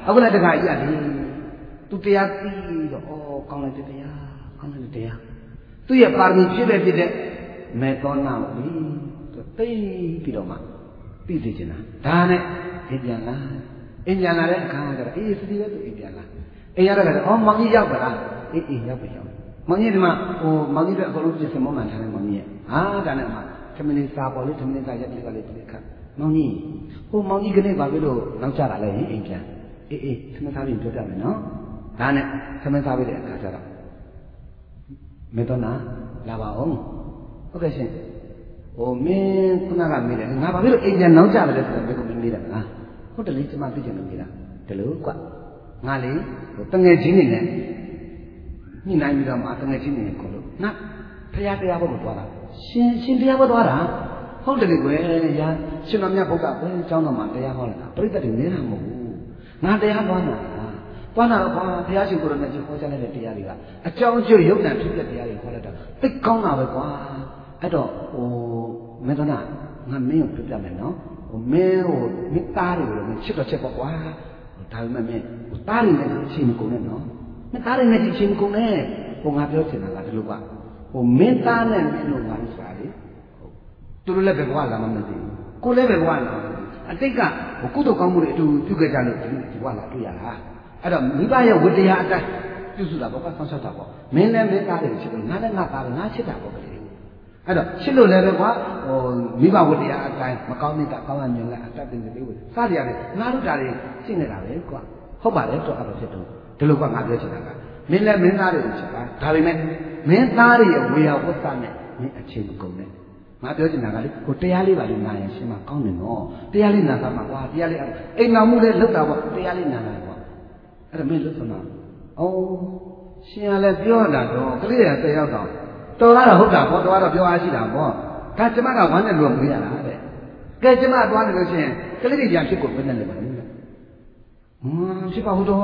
အခုလည်းတခါကြီးရတယ်သူတရားသိတော့ကောင်းလိုက်တဲ့တရားကောင်းလိုက်တဲ့တရားသူ့ရဲ့ပါရမီဖြစ်တဲ့မေသောနာကိုသူသိပြီးတော့မှသိသိချင်တာဒါနဲ့အိမ်ပြန်လာတဲ့အခါကျတော့စတိပဲသူအိမ်ပြန်လာအိမ်ရတော့မောင်ကြီးရောက်ပါလားအေးရောက်ပြီမောင်ကြီးဒီမှာမောင်ကြီးတို့အကုန်လုံးပြင်ဆင်မောင်းမှန်ထားတယ်မောင်ကြီးရဲ့ဒါနဲ့မှသမင်းစာပေါ်လေးသမင်းစာရက်လေးကလေးခတ်မောင်ကြီးမောင်ကြီးကနေပါပြီလို့နောက်ကြတာလဲအိမ်ပြန်အေးသမင်းစာပြီးပြောပြမယ်နော်ဒါနဲ့သမင်းစာပြီးတဲ့အခါကျတော့မေတ္တနာလာပါအောင်ဟုတ်ကဲ့ရှင်မင်းခုနကမေးတယ်ငါဘာဖြစ်လို့အိမ်ပြန်နောက်ကြတယ်လဲဆိုတော့ဘယ်ကိုမေးတယ်မလားဟုတ်တယ်လေကျမသိချင်လို့မေးတာဒီလိုကွငါလေတငယ်ချင်းနေနဲ့ညှိနှိုင်းပြီးတော့မှတငယ်ချင်းနေခေါ်လို့ငါဖရာတရားဘုရားသွားတာရှင်တရားဘုရားသွားတာဟုတ်တယ်လေကွယ်ရာရှင်တော်မြတ်ဘုရားပဲအကြောင်းတော်မှာတရားဟောလာတာပြိတ္တတွေနည်းတာမဟုတ်ဘူးငါတရားသွားတာသွားတာကွာဘုရားရှင်ကိုယ်တော်နဲ့ဟောကြားလိုက်တဲ့တရားတွေကအကြောင်းအကျိုးရုပ်တံဖြစ်တဲ့တရားတွေဟောလိုက်တာသိကောင်းတာပဲကွာအဲ့တော့မေတ္တာငါမင်းကိုပြပြမယ်နော်မင်းမိသားတွေကိုလည်းချစ်တော့ချစ်ပေါ့ကွာဒါပေမဲ့မင်းသားတွေနဲ့အချိန်မကုန်နဲ့နော်မင်းသားတွေနဲ့အချိန်မကုန်နဲ့ငါပြောချင်တာကဒီလိုကမင်းသားနဲ့မင်းတို့ငါလို့ဆိုတာလေသူတို့လည်းပဲဘဝလာမှမသိဘူးကိုလည်းပဲဘဝလာအတိတ်ကကုသိုလ်ကောင်းမှုတွေအတူပြုခဲ့ကြလို့ဒီဘဝလာတွေ့ရတာအဲ့တော့မိဘရဲ့ဝတ္တရားအတိုင်းပြုစုတာပေါ့ကဆောင်းဆောက်တာပေါ့မင်းလည်းမင်းသားတွေချစ်တယ်ငါလည်းငါသားတွေငါချစ်တာပေါ့ကလေးအဲ့တော့ချစ်လို့လည်းပဲကွာမိဘဝတ္တရားအတိုင်းမကောင်းတဲ့ကောင်းရမြင်လိုက်အတတ်တင်တွေဝေစသည်ရတယ်ငါတို့တာတွေရှင်းနေတာပဲကွာဟုတ်ပါလေတော့အဲ့လိုဖြစ်တော့ဒီလိုကငါပြောချင်တာကမင်းလည်းမင်းသားတွေကိုချစ်တာဒါပေမဲ့မင်းသားတွေရဲ့ဝေယဝတ္တနဲ့မင်းအချိန်မကုန်နဲ့ငါပြောချင်တာကလေတရားလေးပါလို့နာရင်ရှင်းမှာကောင်းတယ်နော်တရားလေးနာသမှာကွာတရားလေးအိမ်တော်မှုလေးလောက်တာပေါ့တရားလေးနာတာကွာအဲ့ဒါမင်းလွတ်သမှာရှင်ကလည်းပြောတာတော့ကလေးရ10ရောက်တော့တော်ကတော့ဟုတ်တာပေါ့တော်ကတော့ပြောအားရှိတာပေါ့ဒါကျမကဝမ်းနဲ့လို့မရတာတဲ့ကဲကျမသွားနေလို့ရှိရင်ကလေးတွေပြန်ဖြစ်ကိုဘယ်နဲ့လဲပါလဲဖြစ်ပါဘူးတော့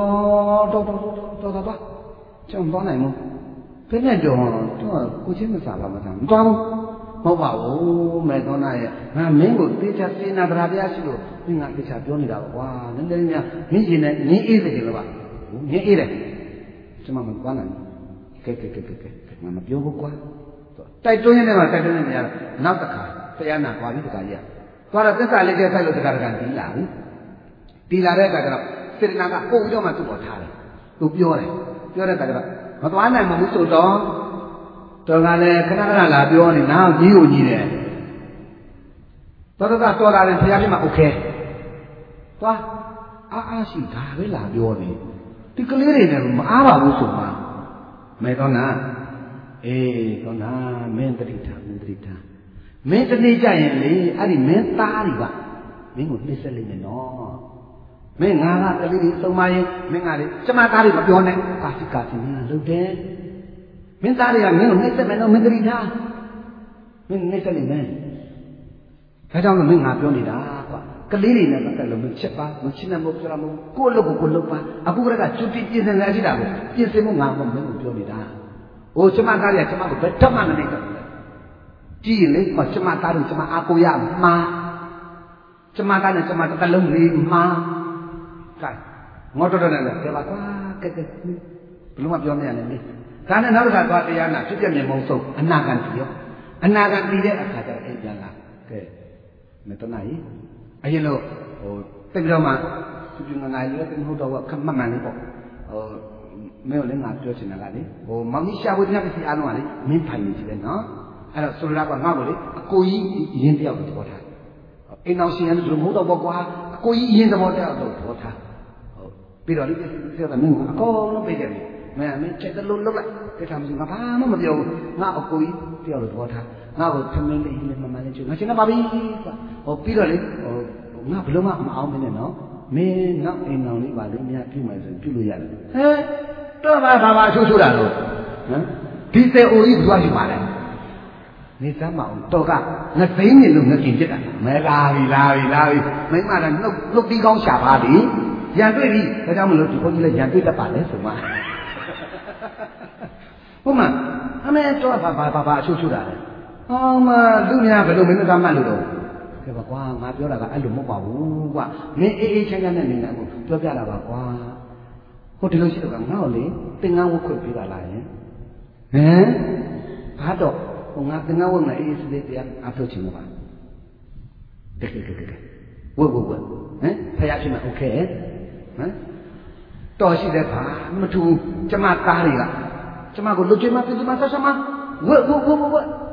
ကျန်သွားနိုင်မို့ဘယ်နဲ့တော့ကိုချင်းမစားပါမစားမသွားဘူးမဟုတ်ပါဘူးမေသောနာရဲ့ငါမင်းကိုတေချာစေနာတရားတရားရှိလို့မင်းငါတေချာပြောနေတာကွာနည်းနည်းများမင်းရင်နဲ့နင်းအေးတယ်လို့ပါနင်းအေးတယ်ကျမမသွားနိုင်ကဲငါမပြောဘူးကွာတိုက်တွန်းနေတယ်မှာတိုက်တွန်းနေတယ်နောက်တစ်ခါတရားနာသွားပြီတခါကြီးသွားတော့သစ္စာလေးကျဆိုင်လို့တခါတီးလာပြီတီးလာတဲ့အခါကျတော့စေတနာကပို့ပြီးတော့မှသူ့ပေါ်ထားတယ်သူပြောတဲ့အခါကျတော့မသွားနိုင်ဘူးဆိုတော့တော်ကလည်းခဏလာပြောနေနားကြီးကိုကြီးတယ်တော်လာတယ်ဖျားပြမှာโอเคသွားအားရှိဒါပဲလာပြောနေဒီကလေးတွေနဲ့မအားပါဘူးဆိုမှမေသောနာသောနာမင်းတတိထားမင်းတနေ့ကြရင်လေအဲ့ဒီမင်းသားတွေကမင်းကိုနှိမ့်ဆက်လိမ့်မယ်နော်မင်းငါကကလေးတွေစုံမရင်မင်းကလေကျမသားတွေမပြောနဲ့ကာစီမင်းကလုပ်တယ်မင်းသားတွေကမင်းကိုနှိမ့်ဆက်မယ်နော်မင်းတတိထားမင်းနှိမ့်ဆက်လိမ့်မယ်ဒါကြောင့်မင်းငါပြောနေတာကွာကလေးတွေနဲ့ပတ်သက်လို့မချစ်ပါမချစ်နဲ့မဟုတ်ပြောတာမဟုတ်ကိုယ့်အလုပ်ကိုလုပ်ပါအခုကကျူတီပြင်ဆင်နေရှိတာကိုပြင်ဆင်မှုငါမမင်းကိုပြောနေတာကျမသားတွေကကျမကိုဘယ်တော့မှမနိုင်တော့ဘူးကြည့်ရင်လေကျမသားတို့ကျမအားကိုရမှာကျမသားနဲ့ကျမတစ်သက်လုံးလေးမှာကဲငေါတော်နဲ့ပြောပါကွာကဲဘယ်လိုမှပြောမရနဲ့လေဒါနဲ့နောက်တစ်ခါသွားတရားနာဖြစ်ပြမြင်မုံဆုံးအနာဂတ်ပြီးရောအနာဂတ်ပြီးတဲ့အခါကျတော့အဲ့ပြန်လာကဲမေတ္တာကြီးအရင်လို့တိတ်တော့မှပြငငါလေးလည်းမဟုတ်တော့ခက်မှတ်မှန်လေးပေါ့မင်းလည်းငါပြောချင်တာကလေမောင်ကြီးရှာဝေးတဲ့ပစ္စည်းအားလုံးကလေမင်းဖိုင်နေကြတယ်နော်အဲ့တော့ဆိုလိုတာကငါ့ကိုလေအကိုကြီးရင်းတယောက်ကိုသဘောထားအိမ်အောင်ရှင်ရတယ်မဟုတ်တော့ဘောကွာအကိုကြီးရင်းသဘောတယောက်ကိုသဘောထားပြီးတော့လေပြောတာမင်းကအကုန်လုံးပြေးတယ်မင်းချက်တလို့လုပ်လိုက်တိတ်ထားမရှိငါဘာမှမပြောဘူးငါအကိုကြီးတယောက်ကိုသဘောထားငါ့ကိုသမင်းလေးမမလေးချူငါရှင်းနေပါပြီကွာပြီးတော့လေငါဘလို့မှမအောင်မနဲ့နော်မင်းနောက်အိမ်အောင်လေးပါလေမြတ်ပြုမယ်ဆိုပြုလို့ရတယ်တော့ဘာချိုးတာလို့ဒီစေအိုကြီးဘယ်သူရှိပါလဲနေစမ်းမအောင်တော့ကငသိန်းနေလို့ငကင်ပြစ်တာမဲလာပြီမိမကနှုတ်ပြီးကောင်းရှာပါပြီရန်တွေ့ပြီဒါကြောင့်မလို့ဒီဘုန်းကြီးလည်းရန်တွေ့တတ်ပါလေဆိုမှဟုတ်မှအမေတော့ဘာချိုးတာလဲမလူများဘယ်လိုမင်းသားမှတ်လို့တော့ကဲပါကွာငါပြောတာကအဲ့လိုမဟုတ်ပါဘူးကွာမင်းအေးအေးချမ်းချမ်းနဲ့နေနိုင်ကိုပြောပြတာပါကွာဟိုဒီလိုရှိတော့ကငါ့ကိုလေသင်္ကန်းဝတ်ခွင့်ပေးပါလားယင်ဟမ်ဘာတော့ဟိုငါသင်္ကန်းဝတ်နေအေးစစ်တဲ့တရားအထုတ်ချင်မှာပါကဲဝတ်ဟမ်ဖယားဖြစ်မှာโอเคဟမ်တော်ရှိတဲ့ဘာမထူကျမသားတွေကကျမကိုလွတ်ကျွေးမပြစ်မဆက်ဆက်မဝတ်တော်မဲ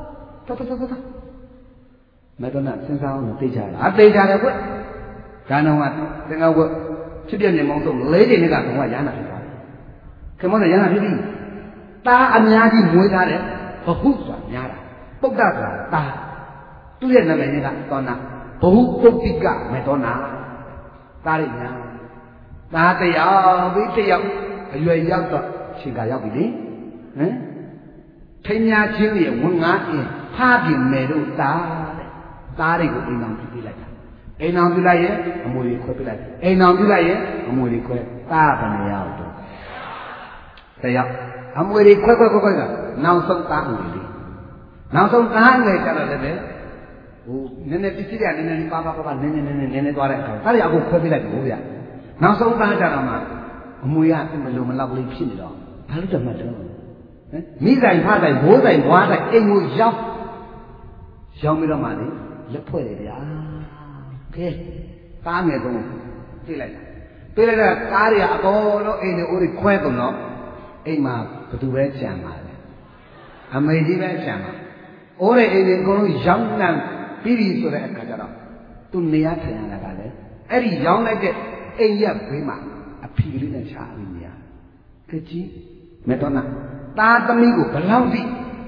တော့နာစဉ်းစားအောင်သိကြတယ်အသေးကြတယ်ကွဒါနောင်ကသင်္ကန်းဝတ်ဖြစ်ပြနေမောင်းဆုံး၄ချိန်နဲ့ကတော့ရဟနာဖြစ်သွားတယ်ခင်မောနဲ့ရဟနာဖြစ်ပြီတာအများကြီးမွေးထားတယ်ဘဟုဆိုတာများတာပုဒ္ဒဆိုတာတာသူ့ရဲ့နာမည်ကသောနာဘဟုပုဒ္ဓိကမေသောနာတားရညာတားတရားပြီးတယောက်အရွယ်ရောက်တော့ရှင်ကရောက်ပြီလေဟမ်ထိညာချင်းရဲ့ဝန်ငါအင်းဖားပြင်မယ်တို့တားတဲ့သားတွေကိုအိမ်အောင်ပြလိုက်တာအိမ်အောင်ပြလိုက်ရဲ့အမွေတွေခွဲပြလိုက်အိမ်အောင်ပြလိုက်ရဲ့အမွေတွေခွဲသားဘယ်နှယောက်တော့တရားအမွေတွေခွဲကနောက်ဆုံးသားအမွေလေးနောက်ဆုံးသားငယ်ကြတော့လည်းဟိုနည်းနည်းပစ္စည်းတွေကနည်းနည်းပါနည်းနည်းသွားတဲ့အခါသားတွေအခုခွဲပြလိုက်ဘူးဗျနောက်ဆုံးသားကြတော့မှအမွေကမလို့မလောက်လေးဖြစ်နေတော့ဘာလို့တတ်မှတ်တော့မိဆိုင်ဖဆိုင်ဘိုးဆိုင်ဘွားဆိုင်အိမ်ကိုရောက်ပြီးတော့မှလေလက်ဖွဲ့တယ်ဗျာကဲကားငယ်ဆုံးပြေးလိုက်တာကားတွေကအကုန်လုံးအိမ်တွေအိုးတွေခွဲကုန်တော့အိမ်မှာဘသူပဲကြံပါလေအမေကြီးပဲကြံပါအိုးတွေအိမ်တွေအကုန်လုံးရောင်းနှံပြီးပြီဆိုတဲ့အခါကျတော့သူနေရထိုင်ရတာကလည်းအဲ့ဒီရောင်းလိုက်တဲ့အိမ်ရက်ဘေးမှာအဖီလေးနဲ့ချာပြီးနေရကကြီးမေတ္တနာသားသမီးကိုဘလောက်ထိ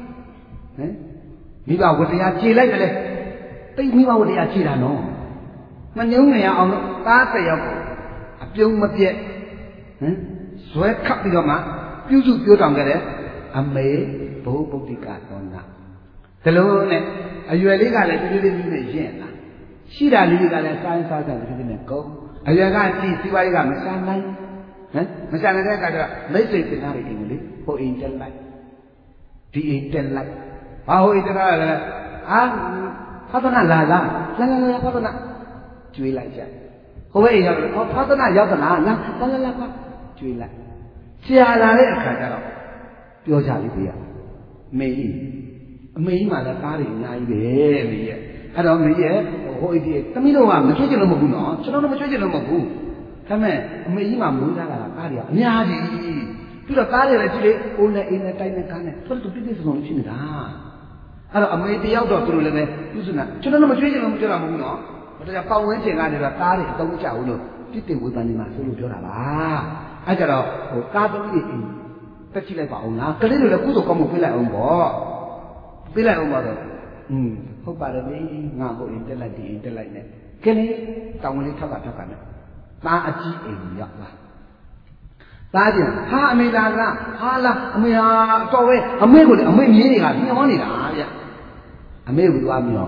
မိဘဝတရားခြေလိုက်တယ်လေတိတ်မိဘဝတရားခြေတာနော်မညုံနေရအောင်လို့သားတစ်ယောက်ကိုအပြုံးမပြက်ဇွဲခတ်ပြီးတော့မှပြုစုပြောတောင်ကြတဲ့အမေဘုဗုဒ္ဓိကသောနာဒီလိုနဲ့အရွယ်လေးကလည်းတည်းနဲ့ရင့်လာရှိတာလေးတွေကလည်းစားတည်းနဲ့ကုန်အရွယ်ကကြည့်စီးပွားရေးကမဆန်နိုင်မဆန်တဲ့အခါကျတော့မိတ်ဆွေတင်သားတွေအိမ်ကိုလေဟိုအိမ်တက်လိုက်ဒီအိမ်တက်လိုက်ဘာဟိုအိမ်တက်လာလဲဖသနာလာဖသနာကျွေးလိုက်ကြဟိုဘက်အိမ်ရောက်လို့ဖသနာရောက်သလားလာကျွေးလိုက်ကြာလာတဲ့အခါကျတော့ပြောကြလိမ့်ဗျာမေကြီးအမေကြီးမှလည်းကားတွေအများကြီးပဲမေကြီးအဲ့တော့မေကြီးဟိုအိမ်ကြီးသမီးတို့ကမချွေးချင်လို့မဟုတ်ဘူးနော်ကျွန်တော်တို့မချွေးချင်လို့မဟုတ်ဘူးဒါမဲ့အမေကြီးမှမွေးထားတာကားတွေကအများကြီးပြီးတော့ကားတွေလည်းကြည့်လေအိုးနဲ့အိမ်နဲ့တိုက်နဲ့ကားနဲ့ဆိုတော့ပြည့်စုံဖြစ်နေတာအဲ့တော့အမေတယောက်တော့သူတို့လည်းပဲပြုစုနာကျွန်တော်တို့မချွေးချင်လို့မပြောတာမဟုတ်ဘူးနော်ဒါကြောင့်ပေါင်ဝင်းကျင်ကနေတော့ကားတွေအသုံးချဘူးလို့ပြစ်တင်ဝေဖန်နေမှာဆိုလို့ပြောတာပါအဲ့ကြတော့ဟိုကားသမီးတွေအိမ်တက်ကြည့်လိုက်ပါအောင်လားကလေးတွေလည်းကုသိုလ်ကောင်းမှုပေးလိုက်အောင်ပေါ့တော့ဟုတ်ပါတယ်လေငါ့ကိုအိမ်တက်လိုက်ဒီအိမ်တက်လိုက်နဲ့ကလေးတောင်ကလေးထောက်ကနဲ့သားအကြီးအိမ်ရောက်လာသားကျင်ဟာအမေလာလားဟာလားအမေဟာတော့ပဲအမေကိုလေအမေမြင်းတွေကညှောနေတာဗျအမေကသွားမျော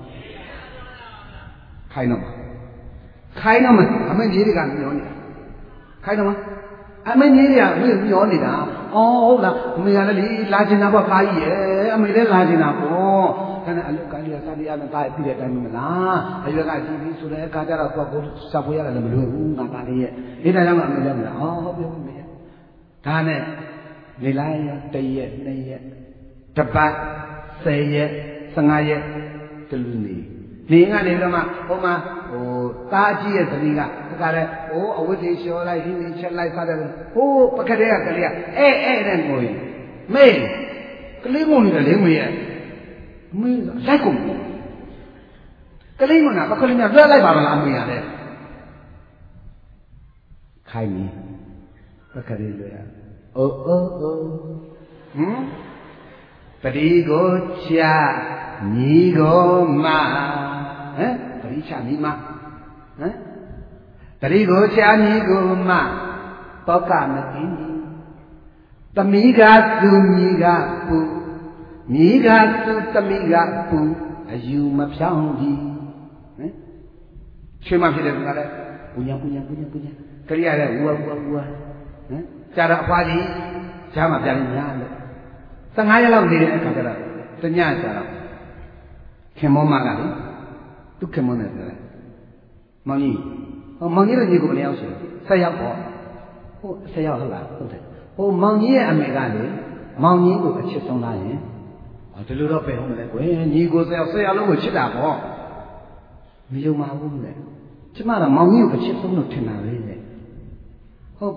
ခိုင်းတော့မအမေမြင်းတွေကမျောနေတာခိုင်းတော့မအမေမြင်းတွေကမျောနေတာဟုတ်လားအမေကလည်းလာချင်တာပေါ့သားကြီးရဲ့အမေလည်းလာချင်တာပေါ့ဒါနဲ့အလုကလေးကစားရမယ်သားပြည့်တဲ့အတိုင်းမလားအရွက်ကကြည့်ပြီးဆိုတဲ့အခါကျတော့ကိုယ်စပ်ဖို့ရတယ်လည်းမလွယ်ဘူးငါသားလေးရဲ့ဒီတိုင်းတော့အမေလည်းမလားဟုတ်ပြီမေဒါနဲ့နေလိုက်1ရက်2ရက်တစ်ပတ်10ရက်15ရက်တလူနေကနေတော့မှဟိုမှာသားကြီးရဲ့သမီးကတခါလဲအဝတ်တွေလျှော်လိုက်ဟင်းတွေချက်လိုက်စားတယ်ဟိုပကတဲ့ကကလေးကတဲ့ငိုရင်မေးကလေးငုံနေတယ်လေငွေရဲ့မေးလိုက်ကုန်ကလေးငုံတာပကလေးများလွှဲလိုက်ပါမလားအမေရတယ်ခိုင်းပြီပကလေးလွှဲပတိကိုချညီကိုမပရိချညီမပရိကိုချညီကိုမတောကမသိသမီးကသူညီကပူညီကသူသမီးကပူအယူမဖြောင်းကြီးချွေးမဖြစ်တယ်ကလည်းပူညာကလေးရတဲ့ဝူကြာတော့အဖွားကြီးဈာမပြန်ညာလို့15ရက်လောက်နေတဲ့အခါကျတော့တညကျတော့ခင်မောမကလေသူခင်မွန်းတယ်တဲ့မောင်ကြီးမောင်ကြီးတို့ညီကိုဘယ်နှစ်ယောက်ရှိလဲ10ယောက်ပေါ့ဟုတ်10ယောက်ဟုတ်လားဟုတ်တယ်ဟိုမောင်ကြီးရဲ့အမေကလေမောင်ကြီးကိုအချစ်ဆုံးလားယင်ဒီလိုတော့ပဲဟုတ်မလဲကွယ်ညီကို10ယောက်လုံးကိုချစ်တာပေါ့မယုံပါဘူးလေကျမတော့မောင်ကြီးကိုအချစ်ဆုံးလို့ထင်တာပဲလေဟုတ်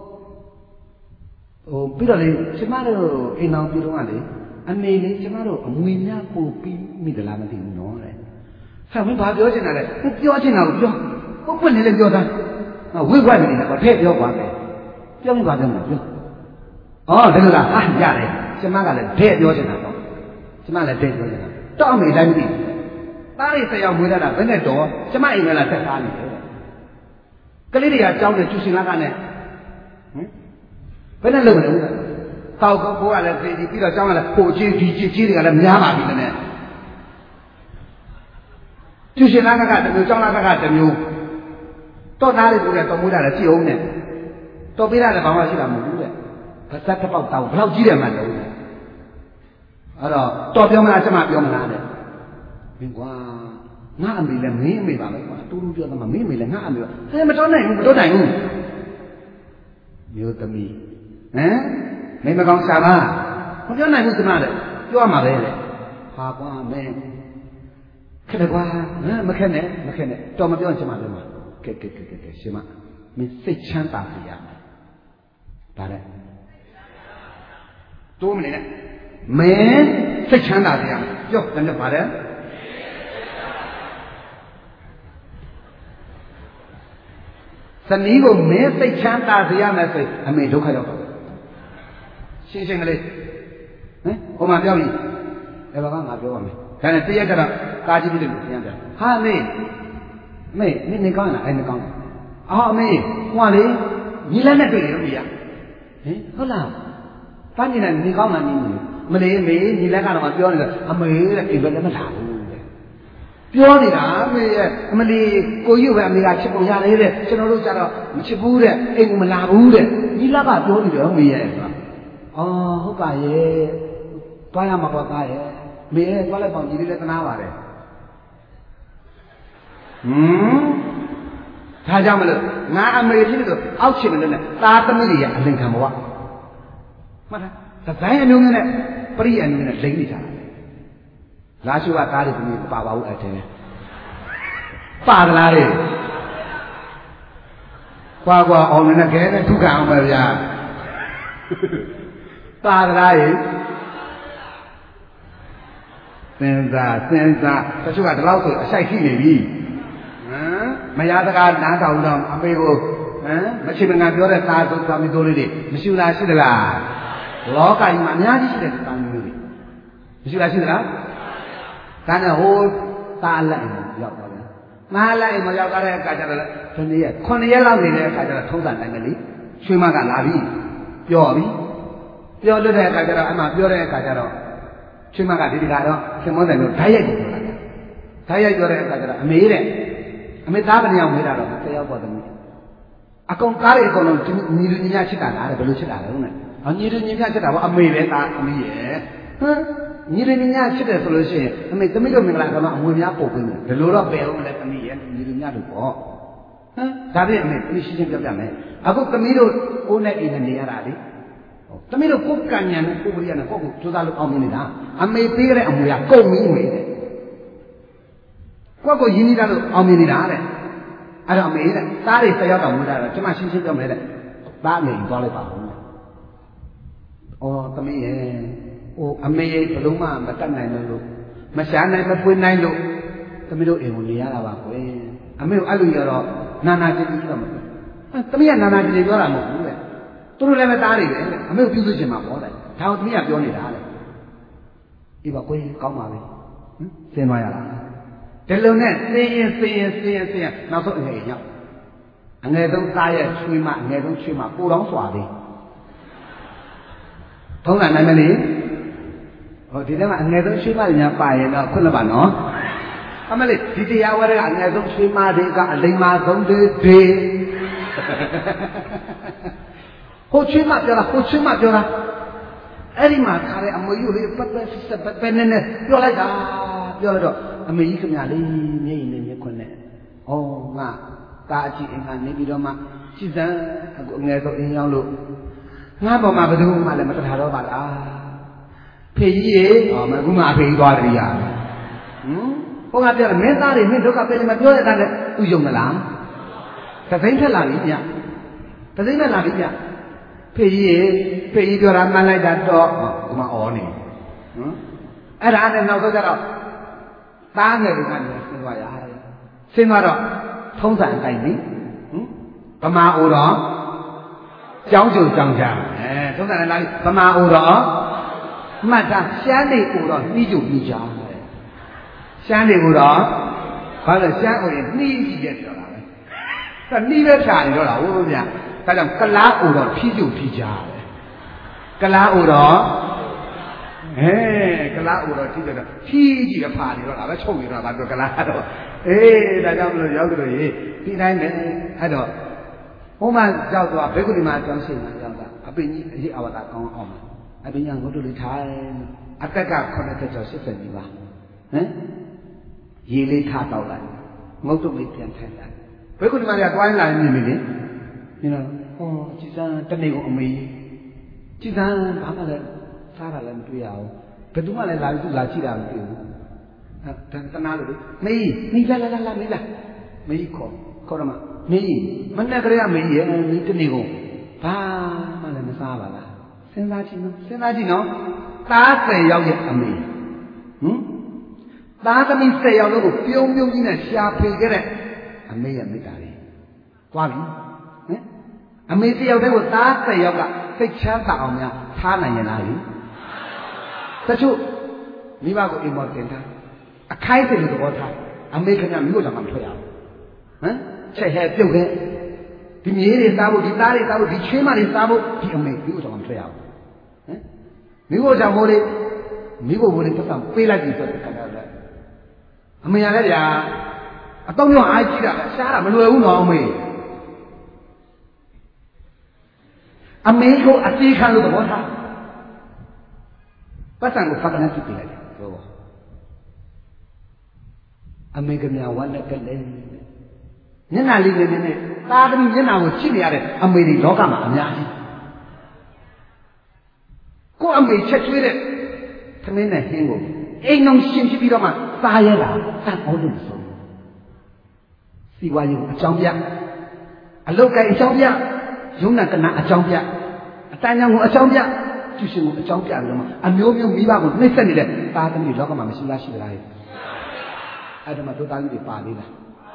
ပြီးတော့လေကျမတို့အိမ်တော်ပြည်တော့ကလေအနေလေးကျမတို့အမွေများပို့ပြီးမိသလားမသိဘူးနော်တဲ့ဆရာမင်းဘာပြောချင်တာလဲပြောချင်တာကိုပြောဟုတ်ပွင့်နေလေပြောသားဝိဝတ်နေတယ်ကွာထည့်ပြောပါမယ်ပြောမိပါတယ်မပြောဩဒါလို့လားဟာရတယ်ကျမကလည်းထည့်ပြောချင်တာပေါ့ကျမလည်းထည့်ပြောချင်တာတော့အမေတိုင်းမသိသားလေး10ယောက်မွေးတာဘယ်နဲ့တော့ကျမအိမ်ကလည်းတက်သားနေတယ်ကလေးတွေကကြောင်းတယ်ကျူရှင်လာကနဲ့ဘယ်နဲ့လုပ်မလဲဦးတောက်ကိုကလည်းသိပြီးတော့ကြောင်းကလည်းပိုချင်းဒီကြီးတွေကလည်းများပါပြီနဲ့ကျူရှင်လာကတမျိုးကြောင်းလာကတမျိုးတော့သားလေးကိုလည်းတော်မွေးတာလည်းကြည့်အောင်နဲ့တော်ပေးရတယ်ဘာမှရှိတာမဟုတ်ဘူးတဲ့ပါဇက်တစ်ပေါက်တောက်ဘယ်လောက်ကြီးတယ်မှလည်းအဲ့တော့တော်ပြောမလားကျမပြောမလားတဲ့မင်းကွာငါအမေလည်းမင်းအမေပါပဲကွာတူတူပြောသမှာမင်းအမေလည်းငါအမေပါမတော်နိုင်ဘူးမျိုးသမီးမင်းမကောင်းရှာပါမပြောနိုင်ဘူးကျမတဲ့ပြောရမှာပဲလေဟာကွာမင်းခက်တယ်ကွာမခက်နဲ့တော်မပြောရင်ကျမပြောမှာကဲရှင်မမင်းစိတ်ချမ်းသာစေရမယ်ဒါနဲ့တိုးမနေနဲ့မင်းစိတ်ချမ်းသာစေရမယ်ပြောတယ်ဗါတယ်ဇနီးကိုမင်းစိတ်ချမ်းသာစေရမယ်ဆိုအမေဒုက္ခရောက်တော့ရှင်းကလေးဟိုမှာပြောပြီအဲ့ဘာကငါပြောပါမယ်ဒါနဲ့တရက်ကတော့ကားကြည့်ပြီးလို့ပြန်ပြန်ဟာမေနေကောင်းလားအဲ့နေကောင်းအမေဟွာလေညီလက်နဲ့တွေ့တယ်လို့မရဟုတ်လားဘာညီလက်နေကောင်းမှနေမလေးမေညီလက်ကတော့ပြောနေတယ်အမေတဲ့အိမ်ဘက်လည်းမလာဘူးတဲ့ပြောနေတာအမေရဲ့အမလီကိုယူပဲအမေကချစ်ပုံရတယ်တဲ့ကျွန်တော်တို့ကြတော့မချစ်ဘူးတဲ့အိမ်ကမလာဘူးတဲ့ညီလက်ကပြောနေတယ်အမေရဲ့ဆိုတာဟုတ်ပါရဲ့တွားရမှာပေါ့သားရဲ့မေရဲ့တွားလိုက်ပေါင်ကြီးလေးလည်းသနာပါတယ်ဒါကြောင့်မလို့ငါအမေဖြစ်လို့အောက်ချင်မလို့နဲ့သားသမီးတွေကအလင်ခံဘဝမှတ်လားဒီဇိုင်းအမျိုးမျိုးနဲ့ပရိယအမျိုးမျိုးနဲ့လိမ့်နေကြတာလာရှိုးကသားတွေသမီးမပါပါဘူးအဲ့တဲ့ပါကလားလေကွာအောင်နဲ့ခဲနဲ့ထုခံအောင်ပဲဗျာပါကလားရေစဉ်းစားတချို့ကဒီလောက်ဆိုအဆိုင်ရှိနေပြီမရစကားနားတောင်တော့အမေကိုမရှိမငါပြောတဲ့သားတို့သမီးတို့လေးတွေမရှိလားရှိသလားလောကကြီးမှာအများကြီးရှိတဲ့သားမျိုးတွေမရှိလားရှိသလားဒါနဲ့ဟိုသားလက်အိမ်ရောက်တော့တယ်သားလက်အိမ်မရောက်တဲ့အခါကျတော့ဒီနေ့9ရက်လောက်နေတဲ့အခါကျတော့ထုံးစံတိုင်းပဲလေရွှေမကလာပြီပြောလွတ်တဲ့အခါကျတော့အမှပြောတဲ့အခါကျတော့ရွှေမကဒီကတော့ခင်မောတယ်လို့ဓာတ်ရိုက်ကိုပြောတာဓာတ်ရိုက်ပြောတဲ့အခါကျတော့အမေသားဘယ်နှယောက်မေးတာတော့10ယောက်ပေါ့သမီးအကုန်ကားတွေအကုန်လုံးညီလူညီမချစ်တာလားတဲ့ဘယ်လိုချစ်တာလဲဟုတ်လဲညီလူညီမချစ်တာပေါ့အမေပဲသားအမေရဲ့ညီလူညီမချစ်တယ်ဆိုလို့ရှိရင်အမေသမီးတို့မင်္ဂလာကတော့အမွေများပို့ပေးမယ်ဘယ်လိုတော့ပယ်အောင်လဲသမီးရဲ့ညီလူညီမတို့ပေါ့ဒါဖြင့်အမေသမီးရှင်းရှင်းပြောပြမယ်အခုသမီးတို့ကိုယ်နဲ့အိမ်နဲ့နေရတာလေသမီးတို့ကိုယ်ကံညာနဲ့ကိုယ်ပရိယနဲ့ကိုယ့်ကိုကြိုးစားလို့အောင်မြင်နေတာအမေပေးတဲ့အမွေကကုန်ပြီမေတဲ့ကိုရင်းနေတာလို့အောင်မြင်နေတာတဲ့အဲ့တော့အမေတဲ့သားတွေ10ယောက်တောင်မွေးတာတော့ကျွန်မရှင်းရှင်းပြောမယ်တဲ့သားအမေသွားလိုက်ပါဦးသမီးရဲ့အမေရဲ့ဘလုံးမမတတ်နိုင်လို့မရှာနိုင်မပွေးနိုင်လို့သမီးတို့အိမ်ကိုနေရတာပါကွယ်အမေကိုအဲ့လိုရတော့နာနာကြည့်ကြည့်တော့မဟုတ်သမီးကနာနာကြည့်ပြောတာမဟုတ်ဘူးတဲ့သူတို့လည်းမသားတွေပဲအမေကိုပြုစုချင်မှာပေါ့တဲ့ဒါကိုသမီးကပြောနေတာတဲ့ဒီပါကွယ်ကောင်းပါပြီစင်မရလားဒီလိုနဲ့စင်ရင်နောက်ဆုံးအငယ်ရောက်အငယ်ဆုံးသားရဲ့ချွေးမအငယ်ဆုံးချွေးမပိုတောင်းစွာသေးထုံးတာနိုင်မလေးဒီထဲမှာအငယ်ဆုံးချွေးမတွေများပါရင်တော့ခွင့်လပါနော်အမလေးဒီတရားဝဲကအငယ်ဆုံးချွေးမတွေကအလိမ္မာဆုံးတွေဟိုချွေးမပြောတာအဲ့ဒီမှာခါတဲ့အမွေယူလေးပတ်နေပြောလိုက်တော့အမေကြီးခင်ဗျာလေးမျက်ရည်နဲ့မျက်ခွန်းနဲ့ဩငါတာအကြည့်အင်္ဂါနေပြီးတော့မှကြည်စမ်းအငယ်ဆုံးအင်းရောက်လို့ငါပေါ်မှာဘယ်သူမှလည်းမတထားတော့ပါလားဖေကြီးရေမအခုမှအဖေကြီးသွားတယ်ရဟိုကပြောတယ်မင်းသားတွေမင်းဒုက္ခပေးနေမှာပြောရတဲ့သူယုံမလားသသိန်းထက်လာပြီဗျသသိန်းထက်လာပြီဗျဖေကြီးရေဖေကြီးပြောတာမှန်လိုက်တာတော့ဒီမှာဩနေအဲ့ဒါနဲ့နောက်ဆုံးကျတော့သားငယ်တွေကလည်းဆင်းသွားရတယ်ဆင်းသွားတော့ထုံးစံအတိုင်းလေဗမာအိုတော်ကျောင်းကျုံကျောင်းချထုံးစံနဲ့လာပြီဗမာအိုတော်မှတ်တာရှမ်းနေအိုတော်နှီးကျုံနှီးချရှမ်းနေအိုတော်ဘာလဲရှမ်းအိုရင်နှီးကြည့်တယ်ပြောတာပဲဒါနှီးပဲဖြာနေတော့တာဟုတ်လို့ဗျာဒါကြောင့်ကလားအိုတော်ဖြီးကျုံဖြီးချကလားအိုတော်ကလားအိုတော်ကြည့်တယ်ဖြီးကြည့်ရဖာနေတော့တာပဲချုပ်နေတော့ဗာပြောကလားတော့ဒါကြောင့်မလို့ရောက်လို့ရေဒီတိုင်းပဲအဲ့တော့ဘုံမရောက်သွားဘေကုဏီမှာကျောင်းရှိမှာရောက်တာအပင်ကြီးအရေးအဝတာကောင်းအောင်အပင်ကြီးငုတ်တူလေးထားအသက်က80ကျော်80ပြီပါရေလေးထားတော့လိုက်ငုတ်တူလေးပြန်ထိုင်လိုက်ဘေကုဏီမှာကတွိုင်းလာနေပြီလေဒီတော့ဟောကြည်စမ်းတနေ့ကအမေကြည်စမ်းဘာမှလည်းစားတာလည်းမတွေ့ရဘူးဘယ်သူမှလည်းလာပြီးလာကြည့်တာမတွေ့ဘူးတနာလို့မေးနီးလာမေးလာမေးခေါ်တော့မှမေးမနဲ့ကလေးကမေးရဲ့ဒီတနေ့ကုန်ဘာမှလည်းမစားပါလားစဉ်းစားကြည့်နော်သား10ယောက်ရဲ့အမေသားသမီး10ယောက်လုံးကိုပြုံးကြီးနဲ့ရှာဖေခဲ့တဲ့အမေရဲ့မိသားစုသွားပြီအမေ10ယောက်တည်းကိုသား10ယောက်ကစိတ်ချမ်းသာအောင်များထားနိုင်ရင်လားတချို့မိဘကိုအိမ်ပေါ်တင်ထားအခိုင်းစိတ်လို့သဘောထားအမေခင်ဗျမြို့ကြောင်မှမထွက်ရဘူးချက်ဟဲပြုတ်ခဲ့ဒီမြေးတွေစားဖို့ဒီသားတွေစားဖို့ဒီချွေးမတွေစားဖို့ဒီအမေမြို့ကြောင်မှမထွက်ရဘူးမြို့ကြောင်မိုးလေးမြို့ဘိုးလေးပတ်စံပေးလိုက်ပြီဆိုတဲ့ခါကျတော့အမေရလည်းဗျာအတော့မျိုးအားကြီးတာပဲရှားတာမလွယ်ဘူးနော်အမေကိုအသေးခံလို့သဘောထားပတ်စံကိုဖတ်ကနေပြလိုက်တယ်ပြောပါအမေကများဝမ်းနဲ့ကလေးမျက်နှာလေးနဲ့သားသမီးမျက်နှာကိုကြည့်နေရတဲ့အမေတွေလောကမှာအများကြီးကိုအမေချက်ကျွေးတဲ့သမင်းနဲ့ဟင်းကိုအိမ်အောင်ရှင်ဖြစ်ပြီးတော့မှစားရတာတန်အောင်လို့ဆိုစီဝါရုံအကြောင်းပြအလုတ်ကိုင်အကြောင်းပြရုံနာကနာအကြောင်းပြအတန်ကြောင့်ကိုအကြောင်းပြကျူရှင်ကိုအကြောင်းပြပြီးတော့မှအမျိုးမျိုးမိဘကိုနှိမ့်ဆက်နေတဲ့သားသမီးလောကမှာမရှိလားရှိသလားအဲ့ဒါမှတို့သားကြီးတွေပါသေးလား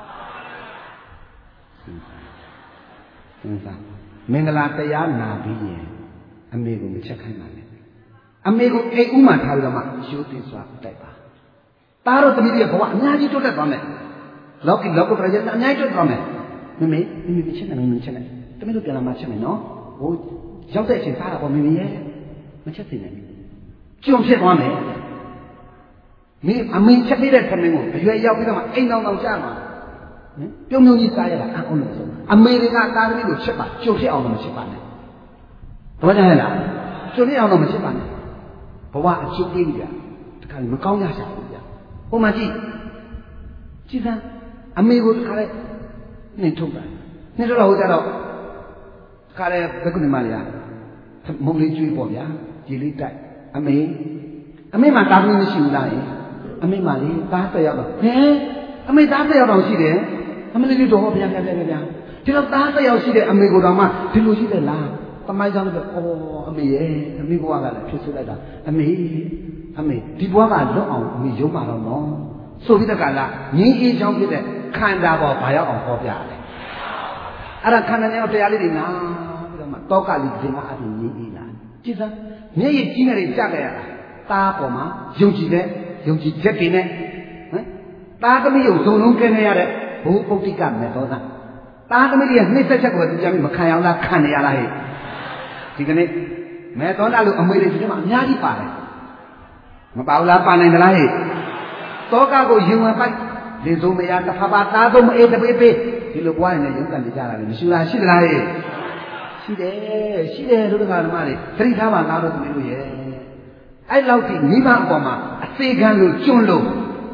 မင်္ဂလာတရားနာပြီးရင်အမေကိုမချက်ခိုင်းပါနဲ့အမေကိုအိမ်ဥမှထားပြီးတော့မှရိုးသေးစွာတိုက်ပါသားတို့သမီးတွေဘဝအများကြီးတိုးတက်သွားမယ်လောကီလောကပရိယတ်အများကြီးတိုးတက်သွားမယ်မမေချက်နေမချက်နဲ့သမီးတို့ပြန်လာမှချက်မယ်နော်ဟိုရောက်တဲ့အချိန်စားတာပေါ့မမေရဲ့မချက်သေးနဲ့ကြုံဖြစ်သွားမယ်မင်းအမေချက်ပေးတဲ့ခမင်းကိုအရွယ်ရောက်ပြီးတော့မှအိမ်တောင်ကြမှာပြုံးကြီးစားရတာအောင်လို့ဆိုအမေတွေကသားသမီးကိုချက်ပါကြုံဖြစ်အောင်လို့မချက်ပါနဲ့ဘာကြလဲလားကြုံဖြစ်အောင်လို့မချက်ပါနဲ့ဘဝအကျိုးပေးကြတခါမကောင်းရရှာဘူးဗျဟိုမှာကြည့်စမ်းအမေကိုတခါလဲနှင်ထုတ်တာနှင်ထုတ်တော့ဟိုကြတော့တခါလဲဘယ်ကုနေမလဲမုံလေးကျွေးပေါ့ဗျာရေလေးတိုက်အမေမှာသားသမီးမရှိဘူးလားအမေမှာလေသား10ယောက်တော့အမေသား10ယောက်တော့ရှိတယ်အမေလေးတော့ဗျာဒီတော့သား10ယောက်ရှိတဲ့အမေကိုတော့မှဒီလိုရှိတယ်လားတမိုင်းကြောင့်လည်းအမေရဲ့အမေဘဝကလည်းဖြစ်ဆိုလိုက်တာအမေဒီဘဝကလွတ်အောင်အမေရုံးမှာတော့နော်ဆိုပြီးတကလားငင်းအေးချောင်းဖြစ်တဲ့ခန္ဓာပေါ်ဘာရောက်အောင်ဟောပြတယ်အဲ့ဒါခန္ဓာနဲ့တရားလေးတွေနာပြီးတော့မှတောကလေးဒီမှာအပြင်ငင်းအေးလာကြည်စမ်းမျက်ရည်ကြီးနေကြကြရတာသားပေါ်မှာယုံကြည်ချက်တွေနဲ့သားသမီးကိုစုံလုံးကဲနေရတဲ့ဘုပုတ္တိကမေသောသားသားသမီးရဲ့နှိမ့်ဆက်ချက်ကိုသူကြမ်းပြီးမခံရအောင်လားခံနေရလားဟဲ့ဒီကနေ့မေသောသားလို့အမေတွေဒီမှာအများကြီးပါတယ်မပါဘူးလားပါနိုင်သလားဟဲ့တောကကိုယုံဝင်ပိုက်လေစုံမရတဖာပါသားသုံးမအေးတပေးပေးဒီလိုပွားနေရုံးကန်နေကြတာလေမရှိလားရှိသလားဟဲ့ရှိတယ်တို့ကဓမ္မတွေသတိထားပါသားတို့သမီးတို့ရဲ့အဲ့လောက်ဒီမိဘအပေါ်မှာအစေခံလို့ကျွန်းလို့ဘ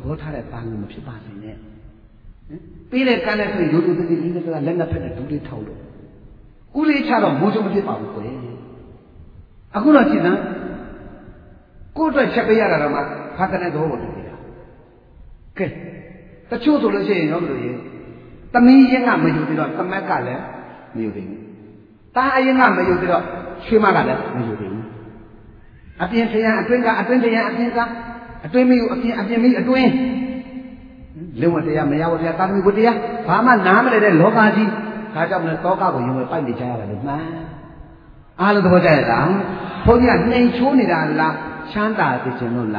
ဘောထားတဲ့သားမျိုးမဖြစ်ပါစေနဲ့ပြီးတဲ့ကံနဲ့ဆိုရိုးရိုးသေးသေးလေးကလက်နဲ့ဖက်နဲ့ဒူးလေးထောက်လို့ဥလေးချတော့မိုးချုံမဖြစ်ပါဘူးကွယ်အခုတော့ကြည့်စမ်းကိုယ့်အတွက်ချက်ပေးရတာတော့မှဖတ်တဲ့သဘောပေါ်နေတယ်ကဲတချို့ဆိုလို့ရှိရင်တော့ဘယ်လိုလဲသမီးရင်းကမယူသေးတော့သမက်ကလည်းမယူသေးဘူးတားအရင်ကမယူသေးတော့ရွှေမကလည်းမယူသေးဘူးအပြင်ထရန်အတွင်းကအတွင်းထရန်အပြင်ကအတွင်းမယူအပြင်မယူအတွင်းလင်းဝတရားမရဝတရားတာသမီဝတရားဘာမှနားမလဲတဲ့လောကကြီးဒါကြောင့်လည်းတောကကိုယုံဝဲပိုက်နေကြရတာလို့မှန်အားလုံးသဘောကျရတာဘုန်းကြီးကနှိမ်ချိုးနေတာလားချမ်းသာသိခြင်းလို့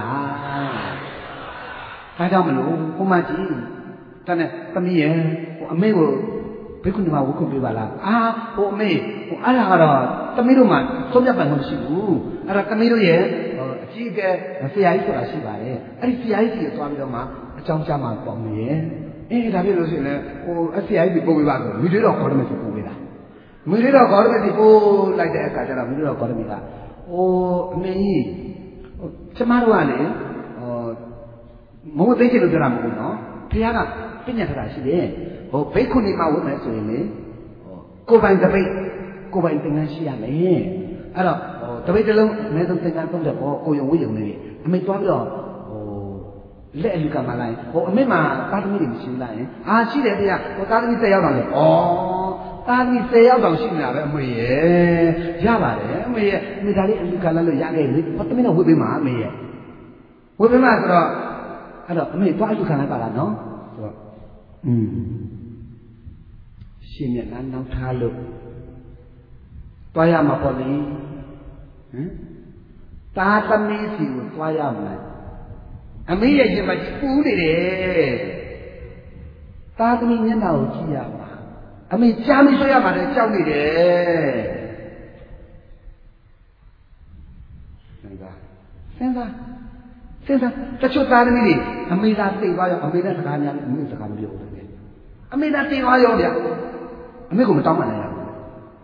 လားဒါကြောင့်မလို့ဘုမကြီးတန်းနဲ့သမီးရဲ့ဟိုအမေကိုဘိက္ခုနီမဝုခုပေးပါလားဟိုအမေဟိုအဲ့ဒါကတော့သမီးတို့မှသုံးပြပန်လို့မရှိဘူးအဲ့ဒါသမီးတို့ရဲ့အကြီးအကဲဆရာကြီးဆိုတာရှိပါတယ်အဲ့ဒီဆရာကြီးကြီးကိုသွားပြီးတော့မှအကြောင်းကြားမှာပေါ့မရဲ့ဒါဖြစ်လို့ရှိရင်လည်းဟိုဆရာကြီးပို့ပေးပါဆိုမိတွေတော့ခေါ်တယ်မရှိပို့ပေးတာမိတွေတော့ခေါ်တယ်မရှိပို့လိုက်တဲ့အခါကျတော့မိတွေတော့ခေါ်တယ်မိကအမေကြီးကျမတို့ကလေမဟုတ်သိချင်လို့ပြောတာမဟုတ်ဘူးနော်ဘုရားကပြညတ်ထားတာရှိတယ်ဟိုဘိက္ခုနီမဝတ်မယ်ဆိုရင်လေကိုယ်ပိုင်တပိတ်ကိုယ်ပိုင်သင်္ကန်းရှိရမယ်အဲ့တော့တပိတ်တစ်လုံးအနည်းဆုံးသင်္ကန်း30ပေါ့ကိုယုံဝိယုံနေပြီအမေသွားပြီးတော့လက်အလူကမှလိုက်အမေမှာသားသမီးတွေမရှိလားရှိတယ်ဗျာသားသမီး10ယောက်တောင်လေသားသမီး10ယောက်တောင်ရှိနေတာပဲအမေရဲ့ရပါတယ်အမေရဲ့အမေဒါလေးအလူကလည်းလို့ရခဲ့လေသမီးတော့ဝတ်ပေးမှာအမေရဲ့ဝတ်ပေးမှာဆိုတော့အဲ့တော့အမေသွားအလူခံလိုက်ပါလားနော်ဆိုတော့ရှင်မျက်နှာနောက်ထားလို့သွားရမှာပေါ့လေသားသမီးစီကိုသွားရမှာအမေရဲ့ရင်မှာပူနေတယ်သားသမီးမျက်နှာကိုကြည့်ရမှာအမေကြားမဆွဲရမှာလည်းကြောက်နေတယ်စဉ်းစားတချို့သားသမီးတွေအမေသာသိသွားရောအမေနဲ့စကားများနဲ့အမေစကားမပြောဘူးလေအမေသာသိသွားရောဗျအမေကမတောင်းမှလည်းရဘူး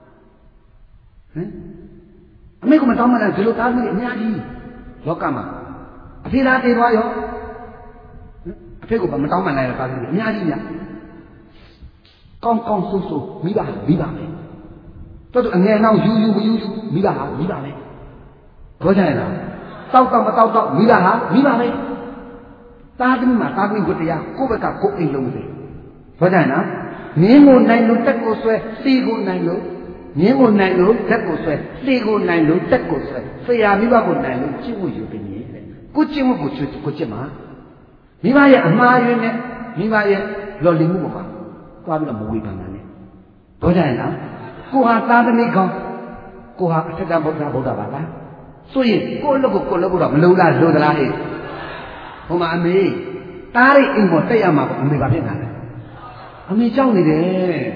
အမေကမတောင်းမှလည်းဒီလိုသားသမီးတွေအများကြီးလောကမှာအဖေသာသိသွားရောအဖေကမတောင်းမှလည်းသားသမီးတွေအများကြီးများကောင်းဆိုးမိပါမယ်တော်အငယ်နောက်ယူမယူမိပါမယ်ဘောကြရလားတောက်မတောက်မိပါမယ်သားသမီးမှာသားသမီးဝတ္တရားကိုယ့်ဘက်ကကိုယ်အိမ်လုံးစေဘောကြရနော်မင်းကိုနိုင်လို့တက်ကိုဆွဲစီကိုနိုင်လို့မင်းကိုနိုင်လို့တက်ကိုဆွဲစီကိုနိုင်လို့တက်ကိုဆွဲဆရာမိဘကိုနိုင်လို့ကျင့်ဝတ်ယူပြီးနေတယ်ကိုကျင့်ဝတ်ကိုကျင့်မှာမိဘရဲ့အမှားယွင်းနဲ့မိဘရဲ့လော်လီမှုပေါ်မှာသွားပြီးတော့မဝေဖန်နိုင်နဲ့ဘောကြရနော်ကိုဟာသားသမီးကောင်းကိုဟာအထက်ကဗုဒ္ဓပါလားဆိုရင်ကိုယ့်လုပ်ကိုလုပ်တော့မလုံလားလို့သလားဟဲ့ဟိုမှာအမေတားရိတ်အိမ်ပေါ်တက်ရမှာပေါ့အမေဘာဖြစ်တာလဲအမေကြောက်နေတယ်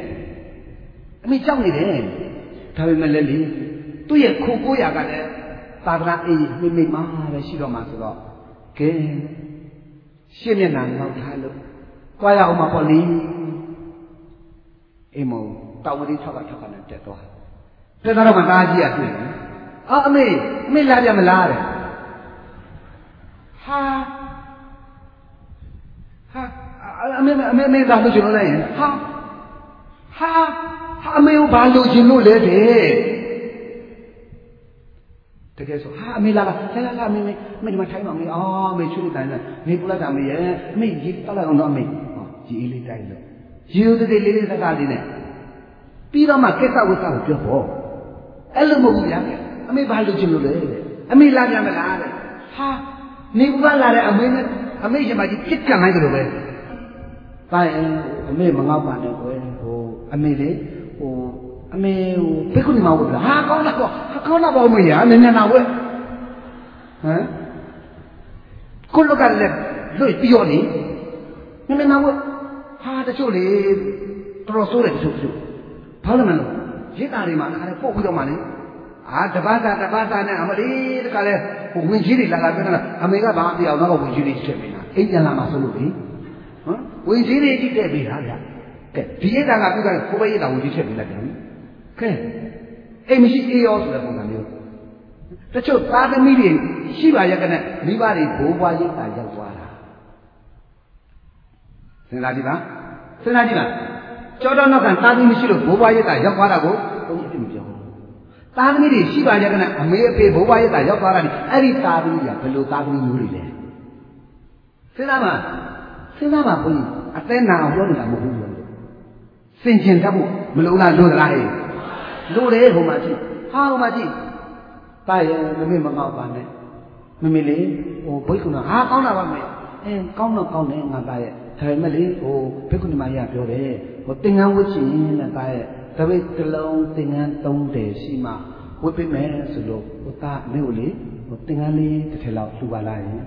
ဒါပေမဲ့လည်းလေသူ့ရဲ့ခိုးကိုရကလည်းသာသနာအေးမိမပဲရှိတော့မှာဆိုတော့ကဲရှင်းမျက်နှာနောက်ထားလို့ကြွားရအောင်မှာပေါ့လေအိမ်မောတောင်ဝတိ6ကနဲ့တက်တော့မှသားကြီးကတွေ့တယ်အမေလာပြမလားတဲ့ဟာအမေသာလို့ရှင်လို့လဲဟာအမေကိုဘာလို့ရှင်လို့လဲတဲ့တကယ်ဆိုအမေလာအမေဒီမှာထိုင်ပါမေအမေချွေးတိုင်းလားနေပူလိုက်တာမေရဲ့အမေရေတောက်လိုက်အောင်တော့အမေကြီးအေးလေးတိုင်းလို့ရေဦးသေးလေးစကားလေးနဲ့ပြီးတော့မှကိစ္စဝိစ္စကိုပြောဖို့အဲ့လိုမဟုတ်ဘူးဗျာအမေဘာလို့ချင်လို့လဲတဲ့အမေလာပြန်မလားတဲ့ဟာနေဘူးလာတဲ့အမေနဲ့အမေရှင်မကြီးပြစ်ကန်လိုက်တယ်လို့ပဲတိုင်းအမေမငေါ့ပါနဲ့ကွယ်အမေလေအမေဘိက္ခုနီမဝတ်လားကောင်းတာပေါ့အမေရနည်းနည်းနာဝတ်ကိုလောကလည်းလွတ်ပြောနေနည်းနည်းနာဝတ်တချို့လေတော်ဆိုးတယ်တချို့ဘာလို့မလဲရစ်တာတွေမှာခါတယ်ပို့ပြီးတော့မှလေတပတ်တာနဲ့အမလေးတခါလဲဝင်ကြီးတွေလာပြောတာအမေကဘာမပြောင်းတော့ဝင်ကြီးတွေချက်ပေးတာအိမ်ပြန်လာမှဆိုလို့လေဝင်ကြီးတွေကြည့်တဲ့ပေးတာဗျကဲဒီရစ်တာကပြုတ်တယ်ကိုပဲရစ်တာဝင်ကြီးချက်ပေးလိုက်တယ်ကဲအိမ်မရှိအေးရောဆိုတဲ့ပုံစံမျိုးတချို့သားသမီးတွေရှိပါရဲ့ကနဲ့မိဘတွေဘိုးဘွားရစ်တာရောက်သွားတာစဉ်းစားကြည့်ပါစဉ်းစားကြည့်ပါကျောတော်နောက်ကသားသမီးမရှိလို့ဘိုးဘွားရစ်တာရောက်သွားတာကိုဘုန်းကြီးအပြစ်မပြောဘူးသားသမီးတွေရှိပါကြကနဲ့အမေအဖေဘိုးဘွားရစ်တာရောက်သွားတာအဲ့ဒီသားသမီးကဘယ်လိုသားသမီးမျိုးတွေလဲစဉ်းစားပါဘုန်းကြီးအသက်နာအောင်ပြောနေတာမဟုတ်ဘူးစင်ကျင်တတ်ဖို့မလိုလားလို့သလားဟဲ့လို့တယ်ဟိုမှာကြည့်ဟိုမှာကြည့်တာရဲ့မမေမကောက်ပါနဲ့မမေလေးဟိုဘိက္ခုနဟာကောင်းတာပါမေကောင်းတော့ကောင်းတယ်ငါတာရဲ့ဒါပေမဲ့လေဟိုဘိက္ခုနီမကြီးကပြောတယ်ဟိုသင်္ကန်းဝတ်ချင်တဲ့တာရဲ့တပိတ်တစ်လုံးသင်္ကန်း3တယ်ရှိမှဝတ်ပေးမယ်ဆိုလို့ဟိုသားမင်းကိုလေဟိုသင်္ကန်းလေးတစ်ထည်လောက်လှူပါလားယင်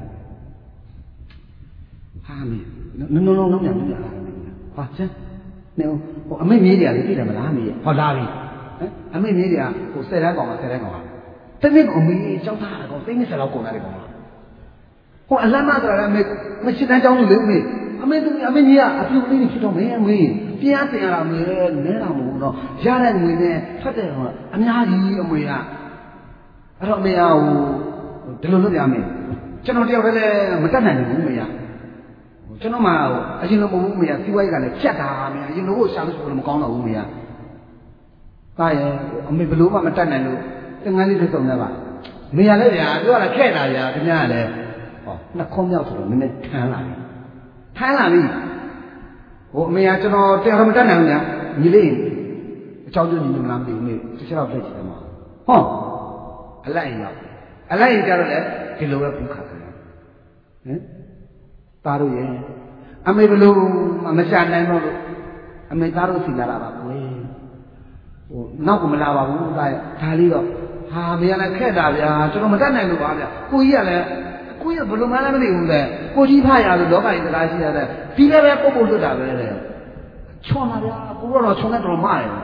ဟာမင်းလုံးညာဟာကျန်နေဟိုအမေမြေးတွေကလေသိတယ်မလားမေးဟောလာပြီအမေမြေးတွေကဟို10တန်းကောင်က10တန်းကောင်ကတနည်းကအမေကြောက်တာကောင်သိနေစလောက်ကုန်တာလေကောင်ဟိုအလမ်းမဆိုတာလည်းမရှိတန်းကြောင်းလို့လေမေးအမေကြီးကအပြုတ်လေးဖြစ်တော့မင်းမေးပြားတင်ရတာမေးနဲတာမဟုတ်တော့ရတဲ့ငွေနဲ့ထွက်တဲ့ဟောအများကြီးအမေကအဲ့တော့အမေကဟိုဒီလိုလုပ်ပြမယ်ကျွန်တော်တယောက်တည်းလည်းမတတ်နိုင်ဘူးမေးကျွန်တော်မှအရင်လိုမဟုတ်ဘူးမေးစီးပွားရေးကလည်းဖြတ်တာမေးအရင်လိုကိုရှာလို့ဆိုလို့မကောင်းတော့ဘူးမေးတာရဲ့အမေဘလို့မှမတတ်နိုင်လို့သင်္ကန်းလေးတစ်စုံနဲ့ပါမေးရလဲဗျာပြောရတာခဲ့တာဗျာခင်ဗျားလည်းဟောနှစ်ခေါက်မြောက်ဆိုတော့နည်းနည်းထမ်းလာပြီဟိုအမေကကျွန်တော်တရားမတတ်နိုင်ဘူးညာညီလေးအချောင်းကျွန်းညီမလားမသိဘူးမေတစ်ချက်တော့ပြည့်ချင်တယ်မှာဟောအလိုက်ရင်ကြတော့လေဒီလိုပဲပူခါတယ်ဟင်သားတို့ရဲ့အမေဘလို့မရှာနိုင်တော့လို့အမေသားတို့စီလာတာပါကွယ်ဟိုနောက်ကမလာပါဘူးသားရဲ့ဒါလေးတော့ဟာမေကလည်းခက်တာဗျာကျွန်တော်မတတ်နိုင်လို့ပါဗျာကိုကြီးကလည်းကိုကြီးကဘလို့မှလည်းမသိဘူးလေကိုကြီးဖရလို့လောကကြီးစကားရှိရတဲ့ဒီလည်းပဲပုတ်လွတ်တာပဲလေချွန်ပါဗျာကိုတော့ချွန်တဲ့တော်မရတယ်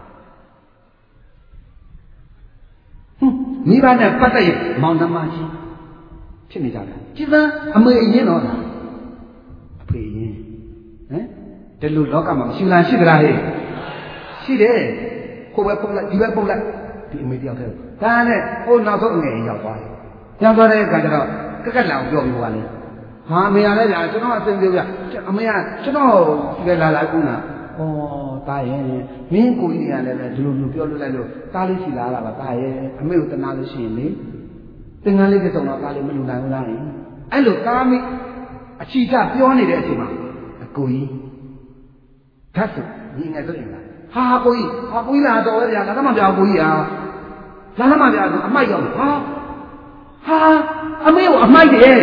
မိဘနဲ့ပတ်သက်ရင်မောင်နှမကြီးဖြစ်နေကြတယ်ကြည်စမ်းအမေအရင်တော့အဖေအရင်ဟမ်ဒီလိုလောကမှာမရှိလားရှိသလားဟဲ့ရှိတယ်ကိုပဲပုတ်လိုက်ဒီပဲပုတ်လိုက်ဒီအမေတယောက်တည်းဒါနဲ့ဟိုနောက်ဆုံးအငယ်ရောက်သွားတယ်ရောက်သွားတဲ့အခါကျတော့ကက်ကက်လာအောင်ပြောပြီးသွားတယ်ဟာအမေရလဲဗျာကျွန်တော်အစင်ပြောဗျာအမေကကျွန်တော်ဒီလာလာကူနာဩတာရဲ့မင်းကိုကြီးကလည်းပဲဒီလိုပြောလို့လိုက်လို့တားလေးစီလာတာပါတာရဲ့အမေကိုတနာလို့ရှိရင်လေသင်္ကန်းလေးတစ်စုံတော့တားလေးမလူနိုင်ဘူးလားအဲ့လိုတားမိအချီချပြောနေတဲ့အချိန်မှာအကိုကြီးဓာတ်စုညီငယ်ဆိုရင်လားဟာကိုကြီးလာတော့ဗျာလာသမားဗျာကိုကြီးဟာလာသမားဗျာဆိုအမိုက်ရောက်ဟာအမေကိုအမိုက်တယ်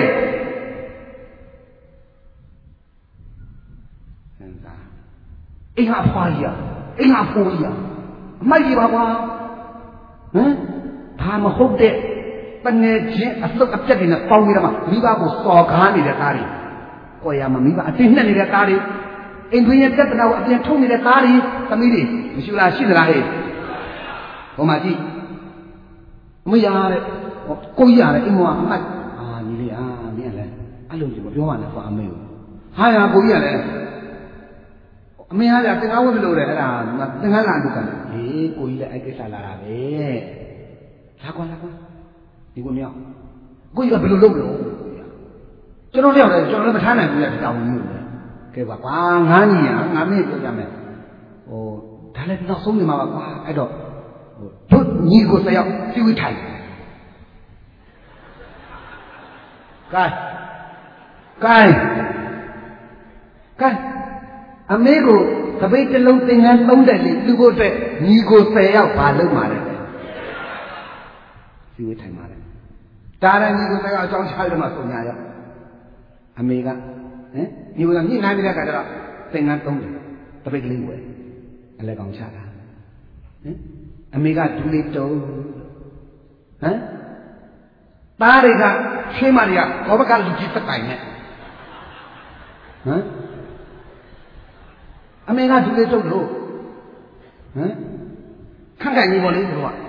အိမ်ဟာဖွားကြီးအိမ်ဟာဖိုးကြီးအမိုက်ကြီးပါကွာဟမ်ဘာမဟုတ်တဲ့တငယ်ချင်းအစုပ်အပြက်တွေနဲ့ပေါင်းပြီးတော့မိဘကိုစော်ကားနေတဲ့သားတွေကိုယ်ရမှာမိဘအတင်းနှက်နေတဲ့သားတွေအိမ်တွင်းရဲ့ပြဿနာကိုအပြင်ထုတ်နေတဲ့သားတွေသမီးတွေမရှိလားရှိသလားဟဲ့ဟိုမှာကြည့်မရတဲ့ကိုကြီးရတယ်အိမ်ကအမှတ်ညီလေးမင်းလည်းအဲ့လိုကြီးမပြောပါနဲ့ကွာအမေကိုဟာရကိုကြီးရတယ်အမေကလည်းသင်္ကန်းဝတ်လို့တယ်အဲ့ဒါသင်္ကန်းလာလို့ကလည်းဟေးကိုကြီးလည်းအဲ့ကိစ္စလာတာပဲလာကွာဒီကိုမြောက်ကိုကြီးကဘယ်လိုလုပ်လို့ကျွန်တော်လည်းကျွန်တော်လည်းမထားနိုင်ဘူးလေတောင်းမျိုးလေကဲပါကွာငါညီငါမင်းပြောကြမယ်ဟိုဒါလည်းနောက်ဆုံးနေမှာပါကွာအဲ့တော့ဟိုတို့ညီကိုဆက်ရောက်စီဝိထိုင်ကဲအမေကိုသပိတ်တစ်လုံးသင်္ကန်း30လေးလူဖို့အတွက်ညီကို10ယောက်ဘာလုပ်မှာလဲစီဝေးထိုင်ပါလေတာရညီကို10ယောက်အကြောင်းချရတော့မှစုံညာရောက်အမေကညီကိုကညှိနှိုင်းပြီးတဲ့အခါကျတော့သင်္ကန်း30သပိတ်ကလေးဝယ်အလဲကောင်ချတာအမေကဒူလေးတုံးသားတွေကချွေးမတွေကဘောဘကလူကြီးစတိုင်နဲ့အမေကဒူလေးတုံးလို့ခန့်ခိုင်ကြီးပေါ်လေးသူက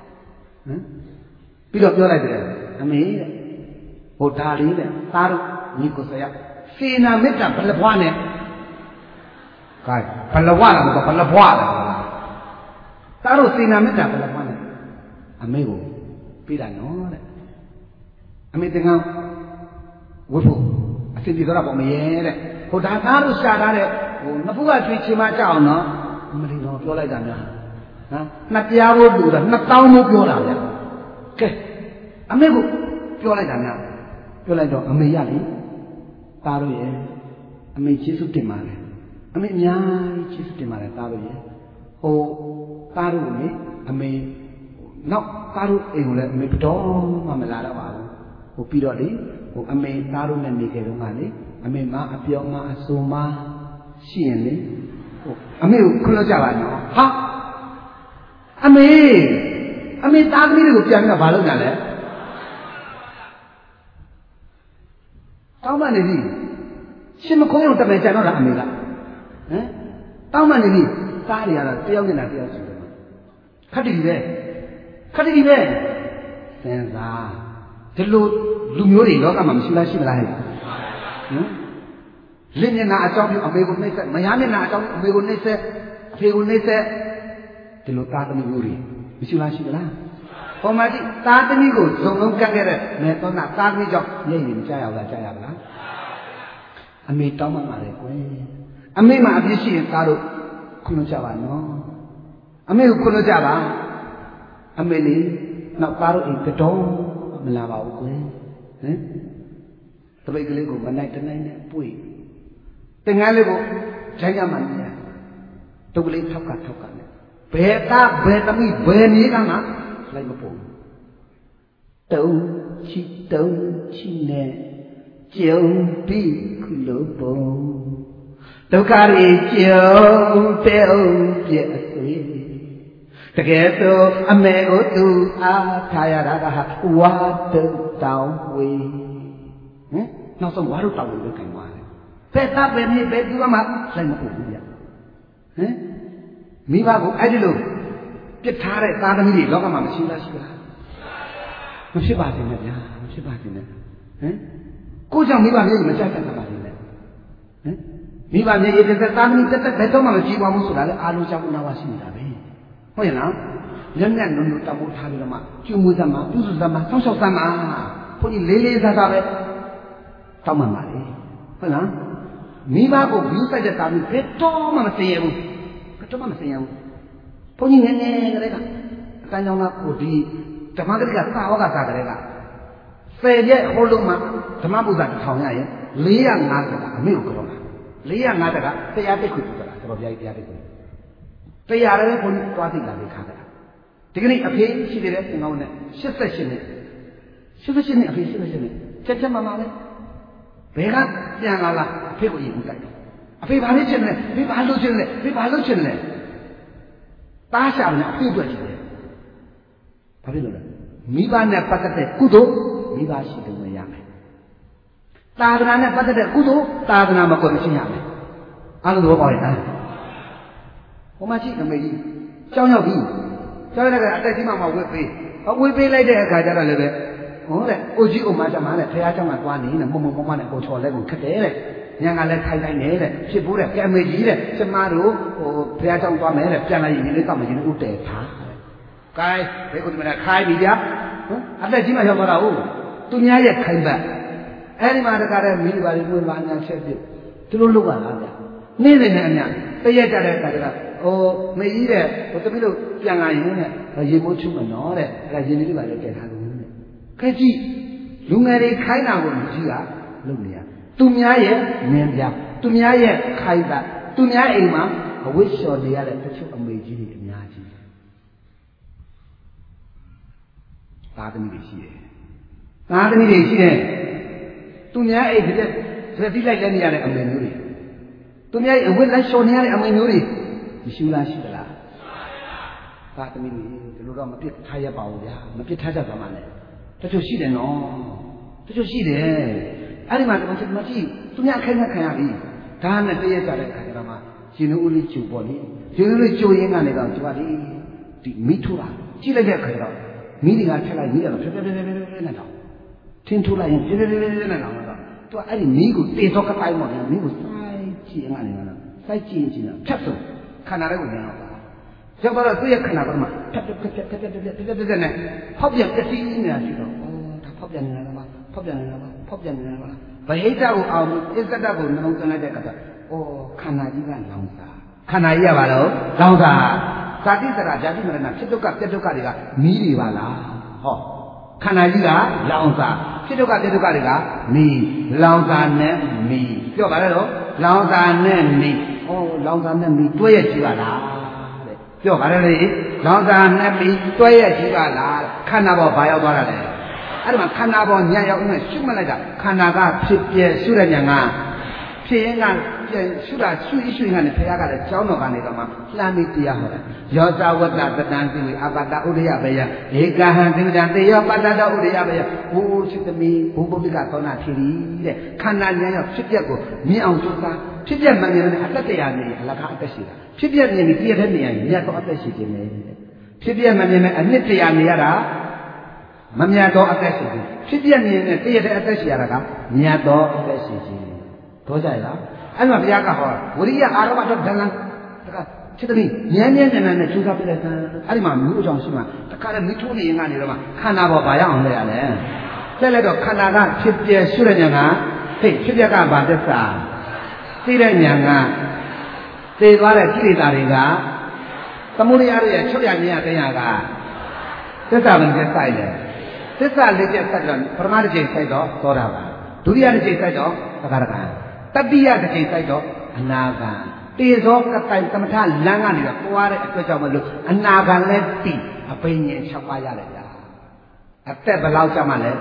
ပြီးတော့ပြောလိုက်တယ်အမေတဲ့ဟိုဒါလေးတဲ့သားတို့ညီကိုဆရာစေနာမေတ္တာဘလဘွားနဲ့ကဲဘလဘွားလားမဟုတ်ဘလဘွားလားသားတို့စေနာမေတ္တာဘလဘွားနဲ့အမေကိုပြီးတာနော်တဲ့အမေသင်္ကန်းဝတ်ဖို့အစီအစဉ်တော့ပေါ့မရဲတဲ့ဟိုဒါသားတို့ရှာထားတဲ့ဟိုနှစ်ဖူးကချွေချင်မှကြောက်အောင်နော်မလီတော့ပြောလိုက်တာများဟမ်နှစ်ပြားဖို့တူတာ2000လို့ပြောတာဗျကဲအမေကပြောလိုက်တာများပြောလိုက်တော့အမေရလေသားတို့ရဲ့အမေကျေးဇူးတင်ပါတယ်အမေအများကြီးကျေးဇူးတင်ပါတယ်သားတို့ရဲ့ဟိုသားတို့လေအမေနောက်သားတို့အိမ်ကိုလည်းအမေတော့မှမလာတော့ပါဘူးဟိုပြီးတော့လေဟိုအမေသားတို့နဲ့နေကြတော့မှလေအမေမအပြောမအဆိုမရှိရင်လေဟိုအမေကိုခွလို့ကြပါနော်ဟာအမေသားသမီးတွေကိုပြန်ပြီးတော့မလုပ်ကြလဲတောင်းမှနေပြီရှင်မခုံးရုံတမန်ကြံတော့တာအမေကဟမ်တောင်းမှနေပြီသားတွေကတော့တယောက်နဲ့တယောက်ရှိတယ်ခက်တည်းပဲစဉ်းစားဒီလိုလူမျိုးတွေလောကမှာမရှိလားရှိမလားဟဲ့ဟမ်လင်းမျက်နှာအကြောင်းပြုအမေကိုနှိမ့်ဆက်မယားမျက်နှာအကြောင်းပြုအမေကိုနှိမ့်ဆက်အဖေကိုနှိမ့်ဆက်ဒီလိုသားသမီးမျိုးတွေမရှိလားရှိမလားဟောမကြီးသားသမီးကိုဇုံလုံးကတ်ခဲ့တဲ့မေသောနာသားသမီးကြောင့်ညိတ်နေမကြရဘူးလားကြားရပါလားအမေတောင်းမှပါလေကွယ်အမေမှာအပြစ်ရှိရင်သားတို့ခွင့်လို့ကြပါနော်အမေကိုခွင့်လို့ကြပါအမေလေးနောက်သားတို့အိမ်ကတော့မလာပါဘူးကွယ်ဟမ်တပိတ်ကလေးကိုမနိုင်တနိုင်နဲ့ပွေတင်ငန်းလေးကိုဂျိုင်းရမှနေရတုပ်ကလေးထောက်ကနဲ့ဘယ်သားဘယ်သမီးဘယ်နည်းကမှလိုက်မပေါ်တုံချီနဲ့ကြုံပြီးခုလိုပုံဒုက္ခတွေကြုံတဲ့ပြည့်အစွေတကယ်ဆိုအမေကိုသူအားထားရတာကဝါတုတောင်းဝေဟမ်နောက်ဆုံးဝါတုတောင်းဝေလို့ခံသွားတယ်ဘယ်သားဘယ်နည်းဘယ်သူမှလိုက်မပေါ်ဘူးဗျဟမ်မိဘကိုအဲ့ဒီလိုပြစ်ထားတဲ့သားသမီးတွေလောကမှာမရှိလားရှိလားမဖြစ်ပါစေနဲ့ဗျာမဖြစ်ပါစေနဲ့ဟမ်ကိုကြောင့်မိဘမျိုးမကြိုက်တတ်ပါဘူးလေဟမ်မိဘမျိုးရေးတဲ့သားသမီးတက်ဘယ်တော့မှမကြည့်ပါဘူးဆိုတာလေအားလုံးကြောင့်နာဝရှိနေတာပဲဟုတ်ရဲ့လားလက်နဲ့နုံနုံတမိုးထားပြီးတော့မှကျူမူသမားပြုစုသမားဆောင်းလျှောက်သမားဘုန်းကြီးလေးစားစားပဲတောင်းမှပါလေဟုတ်လားမိဘကိုဘူးဆိုင်တဲ့သားသမီးဘယ်တော့မှမစင်ရဘူးဘယ်တော့မှမစင်ရဘူးဘုန်းကြီးငယ်ငယ်ကလေးကအတန်းကြောင့်လားဟိုဒီဓမ္မဂရိကသာဝကသာကလေးက10ရက်ဟိုလုံးမှာဓမ္မပူဇာ1000ရရင်450ကအမေကိုကြောတာ450ကတရားတိတ်ခွေပြောတာတော်ဗျာကြီးတရားတိတ်ခွေတရားလည်းဘုန်းကြီးသွားသိလာပြီးခါကြတာဒီကနေ့အဖေရှိတယ်တဲ့ငေါင်းနဲ့88နှစ်အဖေ88နှစ်ချက်မမလဲဘယ်ကပြန်လာလားအဖေကိုရင်ဦးတိုက်တယ်အဖေဘာလို့ချင်လဲအဖေဘာလို့ချင်လဲအဖေဘာလို့ချင်လဲတားရှာနေအဖေအတွက်ချင်တယ်ဘာဖြစ်လို့လဲမိဘနဲ့ပတ်သက်တဲ့ကုသိုလ်မိဘရှိတယ်ဝင်ရမယ်သာသနာနဲ့ပတ်သက်တဲ့ကုသိုလ်သာသနာမကွယ်မရှင်းရမယ်အားလုံးသဘောပေါက်ရဲ့လားဟိုမှာရှိအမေကြီးကြောင်းရောက်ပြီကြောင်းရောက်တဲ့အတက်ကြီးမှဝှက်ပေးလိုက်တဲ့အခါကျတော့လည်းပဲဟုတ်တဲ့အိုကြီးအိုမကျမနဲ့ဖះเจ้าကသွားနေနဲ့မုံနဲ့ကိုချော်လဲကိုခက်တယ်တဲ့ညံကလည်းခိုင်းတိုင်းနေတဲ့ဖြစ်ဘူးတဲ့ကဲအမေကြီးတဲ့ကျမတို့ဟိုဖះเจ้าသွားမယ်တဲ့ပြန်လာရင်ဒီလေးတောက်မယ်ဒီလေးဥတဲထားကဲဘယ်ကိုဒီမှာခိုင်းပြီဗျာဟမ်အတက်ကြီးမှရောက်သွားတာဟုတ်သူများရဲ့ခိုင်းပတ်အဲ့ဒီမှာတကားတဲ့မိဘတွေဝင်လာညာချက်ပြသူတို့လုပ်ပါလားဗျာနေ့စဉ်နဲ့အများတရက်ကြတဲ့အခါကျတော့ဟိုမေကြီးတဲ့ဟိုတပည့်တို့ပြန်လာရင်တဲ့ရေမိုးချုံမနော်တဲ့အဲ့ဒါရင်လေးပါလေတည်ထားလို့တဲ့ခဲကြည့်လူငယ်တွေခိုင်းတာကိုလူကြီးကလုပ်နေရသူများရဲ့နင်းပြသူများရဲ့ခိုင်းပတ်သူများအိမ်မှာအဝိရှော်နေရတဲ့တချို့အမေကြီးတွေအများကြီးသားသမီးတွေရှိတယ်သားသမီးတွေရှိတယ်သူများအိမ်တစ်သက်တိလိုက်လဲနေရတဲ့အမေမျိုးတွေသူများအိမ်အဝိလိုက်ရှော်နေရတဲ့အမေမျိုးတွေမရှိလားရှိသလားသားသမီးတွေဒီလိုတော့မပြစ်ထားရပါဘူးဗျာမပြစ်ထားကြပါမှလည်းတချို့ရှိတယ်နော်တချို့ရှိတယ်အဲ့ဒီမှာမကြည့်သူများအခက်ခံရပြီဒါနဲ့တရက်ကြတဲ့အခါကျတော့မှရှင်လူဦးလေးကျူပေါ့လေရှင်လူလေးကျူရင်းကနေတော့သူကဒီမိထိုးတာကြည့်လိုက်တဲ့အခါကျတော့မိတွေကထက်လိုက်မိရတော့ဖြည်းနဲ့တော့ထင်းထိုးလိုက်ရင်ဖြည်းနဲ့တော့သူကအဲ့ဒီမိကိုတေသောကတိုင်းပေါ့ဗျာမိကိုစိုက်ကြည့်ရင်ကနေတော့စိုက်ကြည့်ရင်ဖြတ်ဆုံးခန္ဓာလေးကိုမြင်တော့ပါရောက်တော့သူ့ရဲ့ခန္ဓာကမှဖြတ်နဲ့ဖောက်ပြန်တတိနေတာရှိတော့ဒါဖောက်ပြန်နေတာပါဖောက်ပြန်နေတာပါဘ Bahita au isada ko nang tana de kata. Oh, khana ji ka laungsa. Khana ji ya ba lo? Laungsa. Sati tara jati marana phit dukka pyat dukka de ka mi de ba la. Ho. Khana ji ka laungsa. Phit dukka pyat dukka de ka mi. Laungsa ne mi. Pyo ba le lo? Laungsa ne mi. Oh, laungsa ne mi twé ye ji ba la. De. Pyo ba le le? Laungsa ne mi twé ye ji ba la. Khana bo ba yaw twa da le. အဲ့ဒါခန္ဓာပေါ်ညာရောက်နေရှုမှတ်လိုက်တာခန္ဓာကဖြစ်ပြရှုတဲ့ညာကဖြစ်ရင်ကပြန်ရှုတာရှုရှုရင်ကနေဖရာကလည်းကျောင်းတော်ကနေတော့မှလှမ်းပြီးတရားဟောတယ်ယောဇဝတ္တတတံသိဝိအပတ္တဥဒိယဘေယဧကဟံသင်္ကံတေယောပတ္တတောဥဒိယဘေယဘုရှိသမီးဘုပုပ္ပိကသောနာထေရီတဲ့ခန္ဓာညာရောက်ဖြစ်ပြကိုမြင်အောင်ကြိုးစားဖြစ်ပြမှန်တယ်နဲ့အတ္တတရားနေအလကားအသက်ရှိတာဖြစ်ပြမြင်ပြီးပြည့်တဲ့နေရာမြတ်သောအသက်ရှိခြင်းပဲဖြစ်ပြမှန်တယ်အနှစ်တရားနေရတာမမြတ်သောအသက်ရှိခြင်းဖြစ်ပြမြင်တဲ့တည့်ရတဲ့အသက်ရှိရတာကမြတ်သောအသက်ရှိခြင်းတော့ကြရလားအဲ့မှာဘုရားကဟောဝရိယအာရမတော့ဒလန်တကချစ်သမီးဉာဏ်နဲ့ကျူးစားပြလိုက်တာအဲ့ဒီမှာမျိုးအကြောင်းရှိမှတခါတည်းမိထိုးနေရင်ကနေတော့မှခန္ဓာပေါ်ဘာရအောင်လဲရလဲဆက်လိုက်တော့ခန္ဓာကဖြစ်ပြရှုတဲ့ဉာဏ်ကဟိတ်ဖြစ်ပြကဘာသစ္စာသိတဲ့ဉာဏ်ကသိသွားတဲ့ကိလေသာတွေကသမုဒယရဲ့ချုပ်ရမြင်ရတရားကသစ္စာဝင်ကျစိုက်တယ်သစ္စာလေးချက်ဆက်တော့ပရမတစ်ချိန်စိုက်တော့သောတာပန်ဒုတိယတစ်ချိန်စိုက်တော့သက္ကာရကံတတိယတစ်ချိန်စိုက်တော့အနာဂံတေဇောကတိုင်သမထလမ်းကနေတော့ပွားတဲ့အတွက်ကြောင့်မလို့အနာဂံလည်းပြီးအပိညာ6ပါးရတယ်ဗျာအသက်ဘယ်လောက်ကြာမှလဲ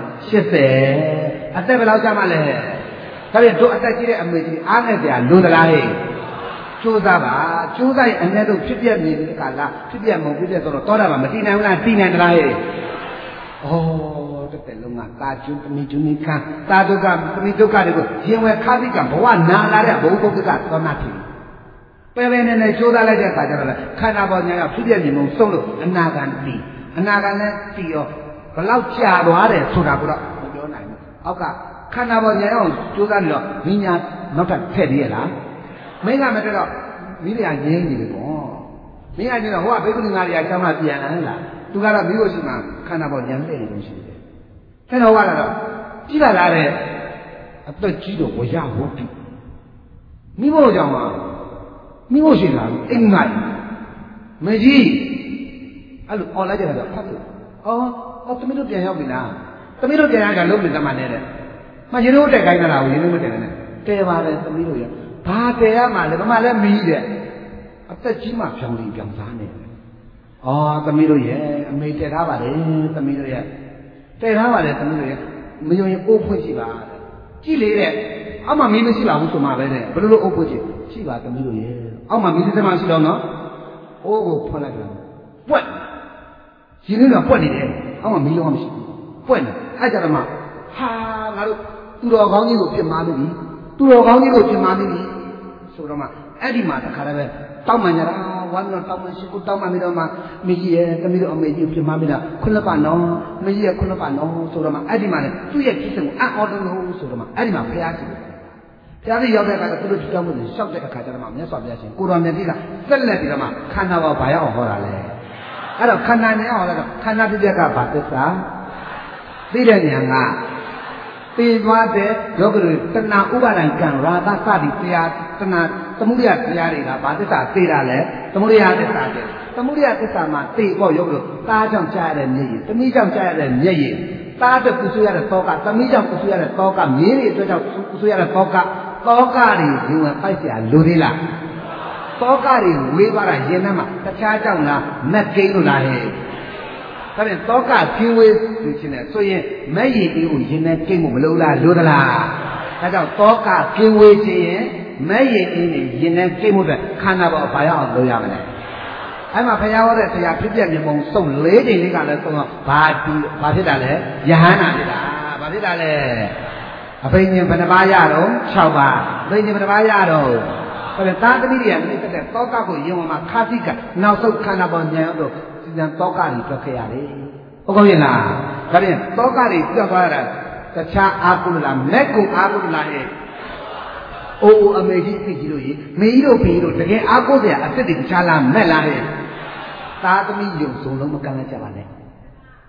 80အသက်ဘယ်လောက်ကြာမှလဲဒါပြန်တို့အသက်ကြီးတဲ့အမေကြီးအားနဲ့ကြာလွန်သလားဟဲ့ကျိုးစားပါကျိုးစားရင်အနဲ့တော့ဖြစ်ပြနေတဲ့ကာလဖြစ်ပြမဟုတ်ဖြစ်ပြဆိုတော့သောတာပန်မတည်နိုင်ဘူးလားတည်နိုင်သလားဟဲ့哦，这在龙啊，大就你就你看，大都干，你都干这个，因为他这个不话拿来的，不够这个到哪去？白白奶奶就在那家大家了，看那帮人要随便你们收了，哪干地，哪干呢地哦，不老家多的，说啥不了，我叫奶奶，好个，看那帮人要就在了，人家那他太厉害了，没干没这个，你俩严你的哦，你俩这个话别跟人家讲嘛变了。သူကတော့မိဖို့ရှိမှခန္ဓာပေါ်ဉာဏ်နဲ့လို့ရှိတယ်။အဲ့တော့ကတော့ကြည့်လာတဲ့အသက်ကြီးတော့ဝရဟုတ်ပြီ။မိဖို့ကြောင့်မှာမိဖို့ရှိလာအိမ်ငိုက်မကြီးအဲ့လိုអော်လိုက်ကြတော့ဖတ်လို့အော်သမီးတို့ပြန်ရောက်ပြီလား။သမီးတို့ပြန်ရောက်ကြလုံးနေသမှနဲ့တဲ့။မရင်တို့တက်ခိုင်းတာကိုရင်တို့မတက်နဲ့။တဲပါတယ်သမီးတို့ရ။ဘာတဲရမှလဲဘာမှလည်းမီးတဲ့အသက်ကြီးမှဖြောင်းလေးပြောင်းစားနေတယ်။အော်သမီးတို့ရဲ့အမေတည်ထားပါလေသမီးတို့ရဲ့တည်ထားပါလေသမီးတို့ရဲ့မယုံရင်အိုးဖွင့်ရှိပါကြည့်လေတဲ့အောက်မှာမီးမရှိပါဘူးဆိုမှပဲတဲ့ဘယ်လိုလုပ်အိုးဖွင့်ရှိပါသမီးတို့ရဲ့အောက်မှာမီးသက်မရှိတော့နော်အိုးကိုဖွင့်လိုက်တယ်ပွက်ရှင်လေးကပွက်နေတယ်အောက်မှာမီးလုံးမရှိဘူးပွက်နေအဲ့ကြတော့မှဟာငါတို့သူတော်ကောင်းကြီးကိုပြစ်မှားနေပြီသူတော်ကောင်းကြီးကိုပြစ်မှားနေပြီဆိုတော့မှအဲ့ဒီမှာတခါတည်းပဲတောင်းမှန်ကြတာဝမ်းတော့တောင်းမှရှိကိုတောင်းမှပြီးတော့မှမိကြီးရဲ့တမီးတို့အမေကြီးပြမမိလားခုနှစ်ပါနော်မိကြီးရဲ့ခုနှစ်ပါနော်ဆိုတော့မှအဲ့ဒီမှာလေသူ့ရဲ့ဖြစ်စဉ်ကိုအံ့ဩလို့ဆိုတော့မှအဲ့ဒီမှာဖျားကြည့်တယ်ဖျားကြီးရောက်တဲ့အခါကျသူတို့ကြောက်မှုတွေရှောက်တဲ့အခါကျတော့မှမြတ်စွာဘုရားရှင်ကိုတော်မြတ်ကြီးကဆက်လက်ပြီးတော့မှခန္ဓာပေါ်ဘာရောက်အောင်ဟောတာလဲအဲ့တော့ခန္ဓာနဲ့ဟောတော့ခန္ဓာပြည့်ကဘာသစ္စာသိတဲ့ဉာဏ်ကသိသွားတဲ့ယောဂတွေတဏှာဥပါဒံကံရာသစသည်တရားတဏှာသမုဒယတရားတွေကဘာသစ္စာသိတာလဲသမုဒယသစ္စာတဲ့သမုဒယသစ္စာမှာသိဖို့ယောဂလို့သားကြောင့်ကြားရတဲ့မျက်ရည်သမီးကြောင့်ကြားရတဲ့မျက်ရည်သားအတွက်ပူဆွေးရတဲ့တောကသမီးကြောင့်ပူဆွေးရတဲ့တောကမြေးတွေအတွက်ကြောင့်ပူဆွေးရတဲ့တောကတွေဒီဝင်ပိုက်เสียလူသေးလားတောကတွေဝေးသွားတာရင်ထဲမှာတခြားကြောင့်လားမက်ကိန်းလို့လားဟဲ့ဒါပြန်တောကကျင်းဝေးလို့ရှင်တယ်ဆိုရင်မဲ့ရည်အေးကိုရင်ထဲကိန်းဖို့မလိုလားလိုသလားဒါကြောင့်တောကကျင်းဝေးခြင်းရင်မဲ့ရည်အေးနေရင်ထဲကိန်းဖို့အတွက်ခန္ဓာပေါ်ဘာရအောင်လုပ်ရမလဲအဲ့မှာဖျားဟောတဲ့တရားဖြစ်ပြမြင်ပုံစုံ၄ချိန်လေးကလည်းသုံးတော့ဘာဖြစ်တာလဲယဟန္တာဖြစ်တာဘာဖြစ်တာလဲအဘိညာဉ်ဘယ်နှပါးရတော့6ပါးအဘိညာဉ်ဘယ်နှပါးရတော့ဆိုတော့သာသမီတွေကမိသက်တဲ့တောကကိုယုံမှာခါတိကနောက်ဆုံးခန္ဓာပေါ်ဉာဏ်တော့စီစဉ်တောကတွေတွေ့ခဲ့ရတယ်ဟုတ်ကောင်းရဲ့လားဒါဖြင့်တောကတွေပြတ်သွားတာတခြားအာကုလလားမဲ့ကုအာကုလလားဟဲ့အိုးအမေကြီးသိကြီးလို့ရေမေကြီးတို့ဖေကြီးတို့တကယ်အာကုစရာအစ်စ်တွေတခြားလားမဲ့လားဟဲ့သာသမီယုံစုံလုံးမကန့်လိုက်ကြပါနဲ့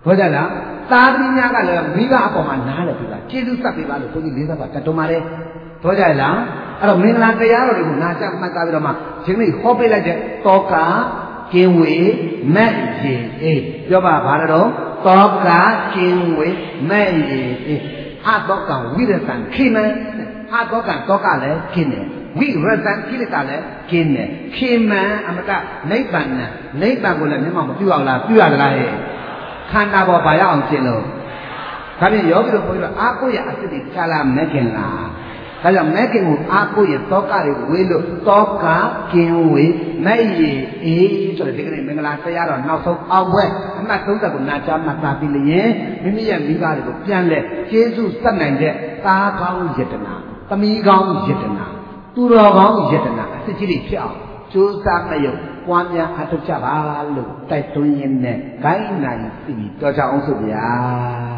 ဟုတ်ကြလားသားသမီးများကလည်းမိဘအပေါ်မှာနားလည်ပြီလားကျေးဇူးဆက်ပေးပါလို့ဘုန်းကြီးလေးစားပါတတ်တော်ပါလေဟုတ်ကြလားအဲ့တော့မင်္ဂလာတရားတော်တွေကိုနားချမှတ်သားပြီးတော့မှဒီနေ့ဟောပေးလိုက်တဲ့တောကကင်းဝေမက်ရေအေးပြောပါဘာလို့တောကကင်းဝေမက်ရေအေးဟာတောကဝိရသံခိမံဟာတောကလည်းခင်းတယ်ဝိရသံခိလကလည်းခင်းတယ်ခိမံအမတနိဗ္ဗာန်နိဗ္ဗာန်ကိုလည်းမျက်မှောက်မပြုအောင်လားပြုရသလားဟဲ့ခန္ဓာပေါ်ဘာရအောင်ရှင်းလို့ဒါဖြင့်ယောဂီတို့ဘုန်းကြီးတို့အာကိုရအစစ်တွေချလာမဲ့ခင်လားဒါကြောင့်မဲ့ခင်ကိုအာကိုရတောကတွေဝေးလို့တောကကင်းဝေးမဲ့ရည်အေးဆိုတဲ့ဒီကနေ့မင်္ဂလာတရားတော်နောက်ဆုံးအောင်ပွဲအမှတ်30ကိုနာကြားမှတ်သားပြီးလျင်မိမိရဲ့မိဘတွေကိုပြန်လဲကျေးဇူးဆက်နိုင်တဲ့သားကောင်းယတနာသမီးကောင်းယတနာသူတော်ကောင်းယတနာအစစ်ကြီးတွေဖြစ်အောင်ကြိုးစားမရုံပွားများအထောက်ကြပါလို့တိုက်တွန်းရင်းနဲ့ဂိုင်းနိုင်စီတော်ကြအောင်ဆိုဗျာ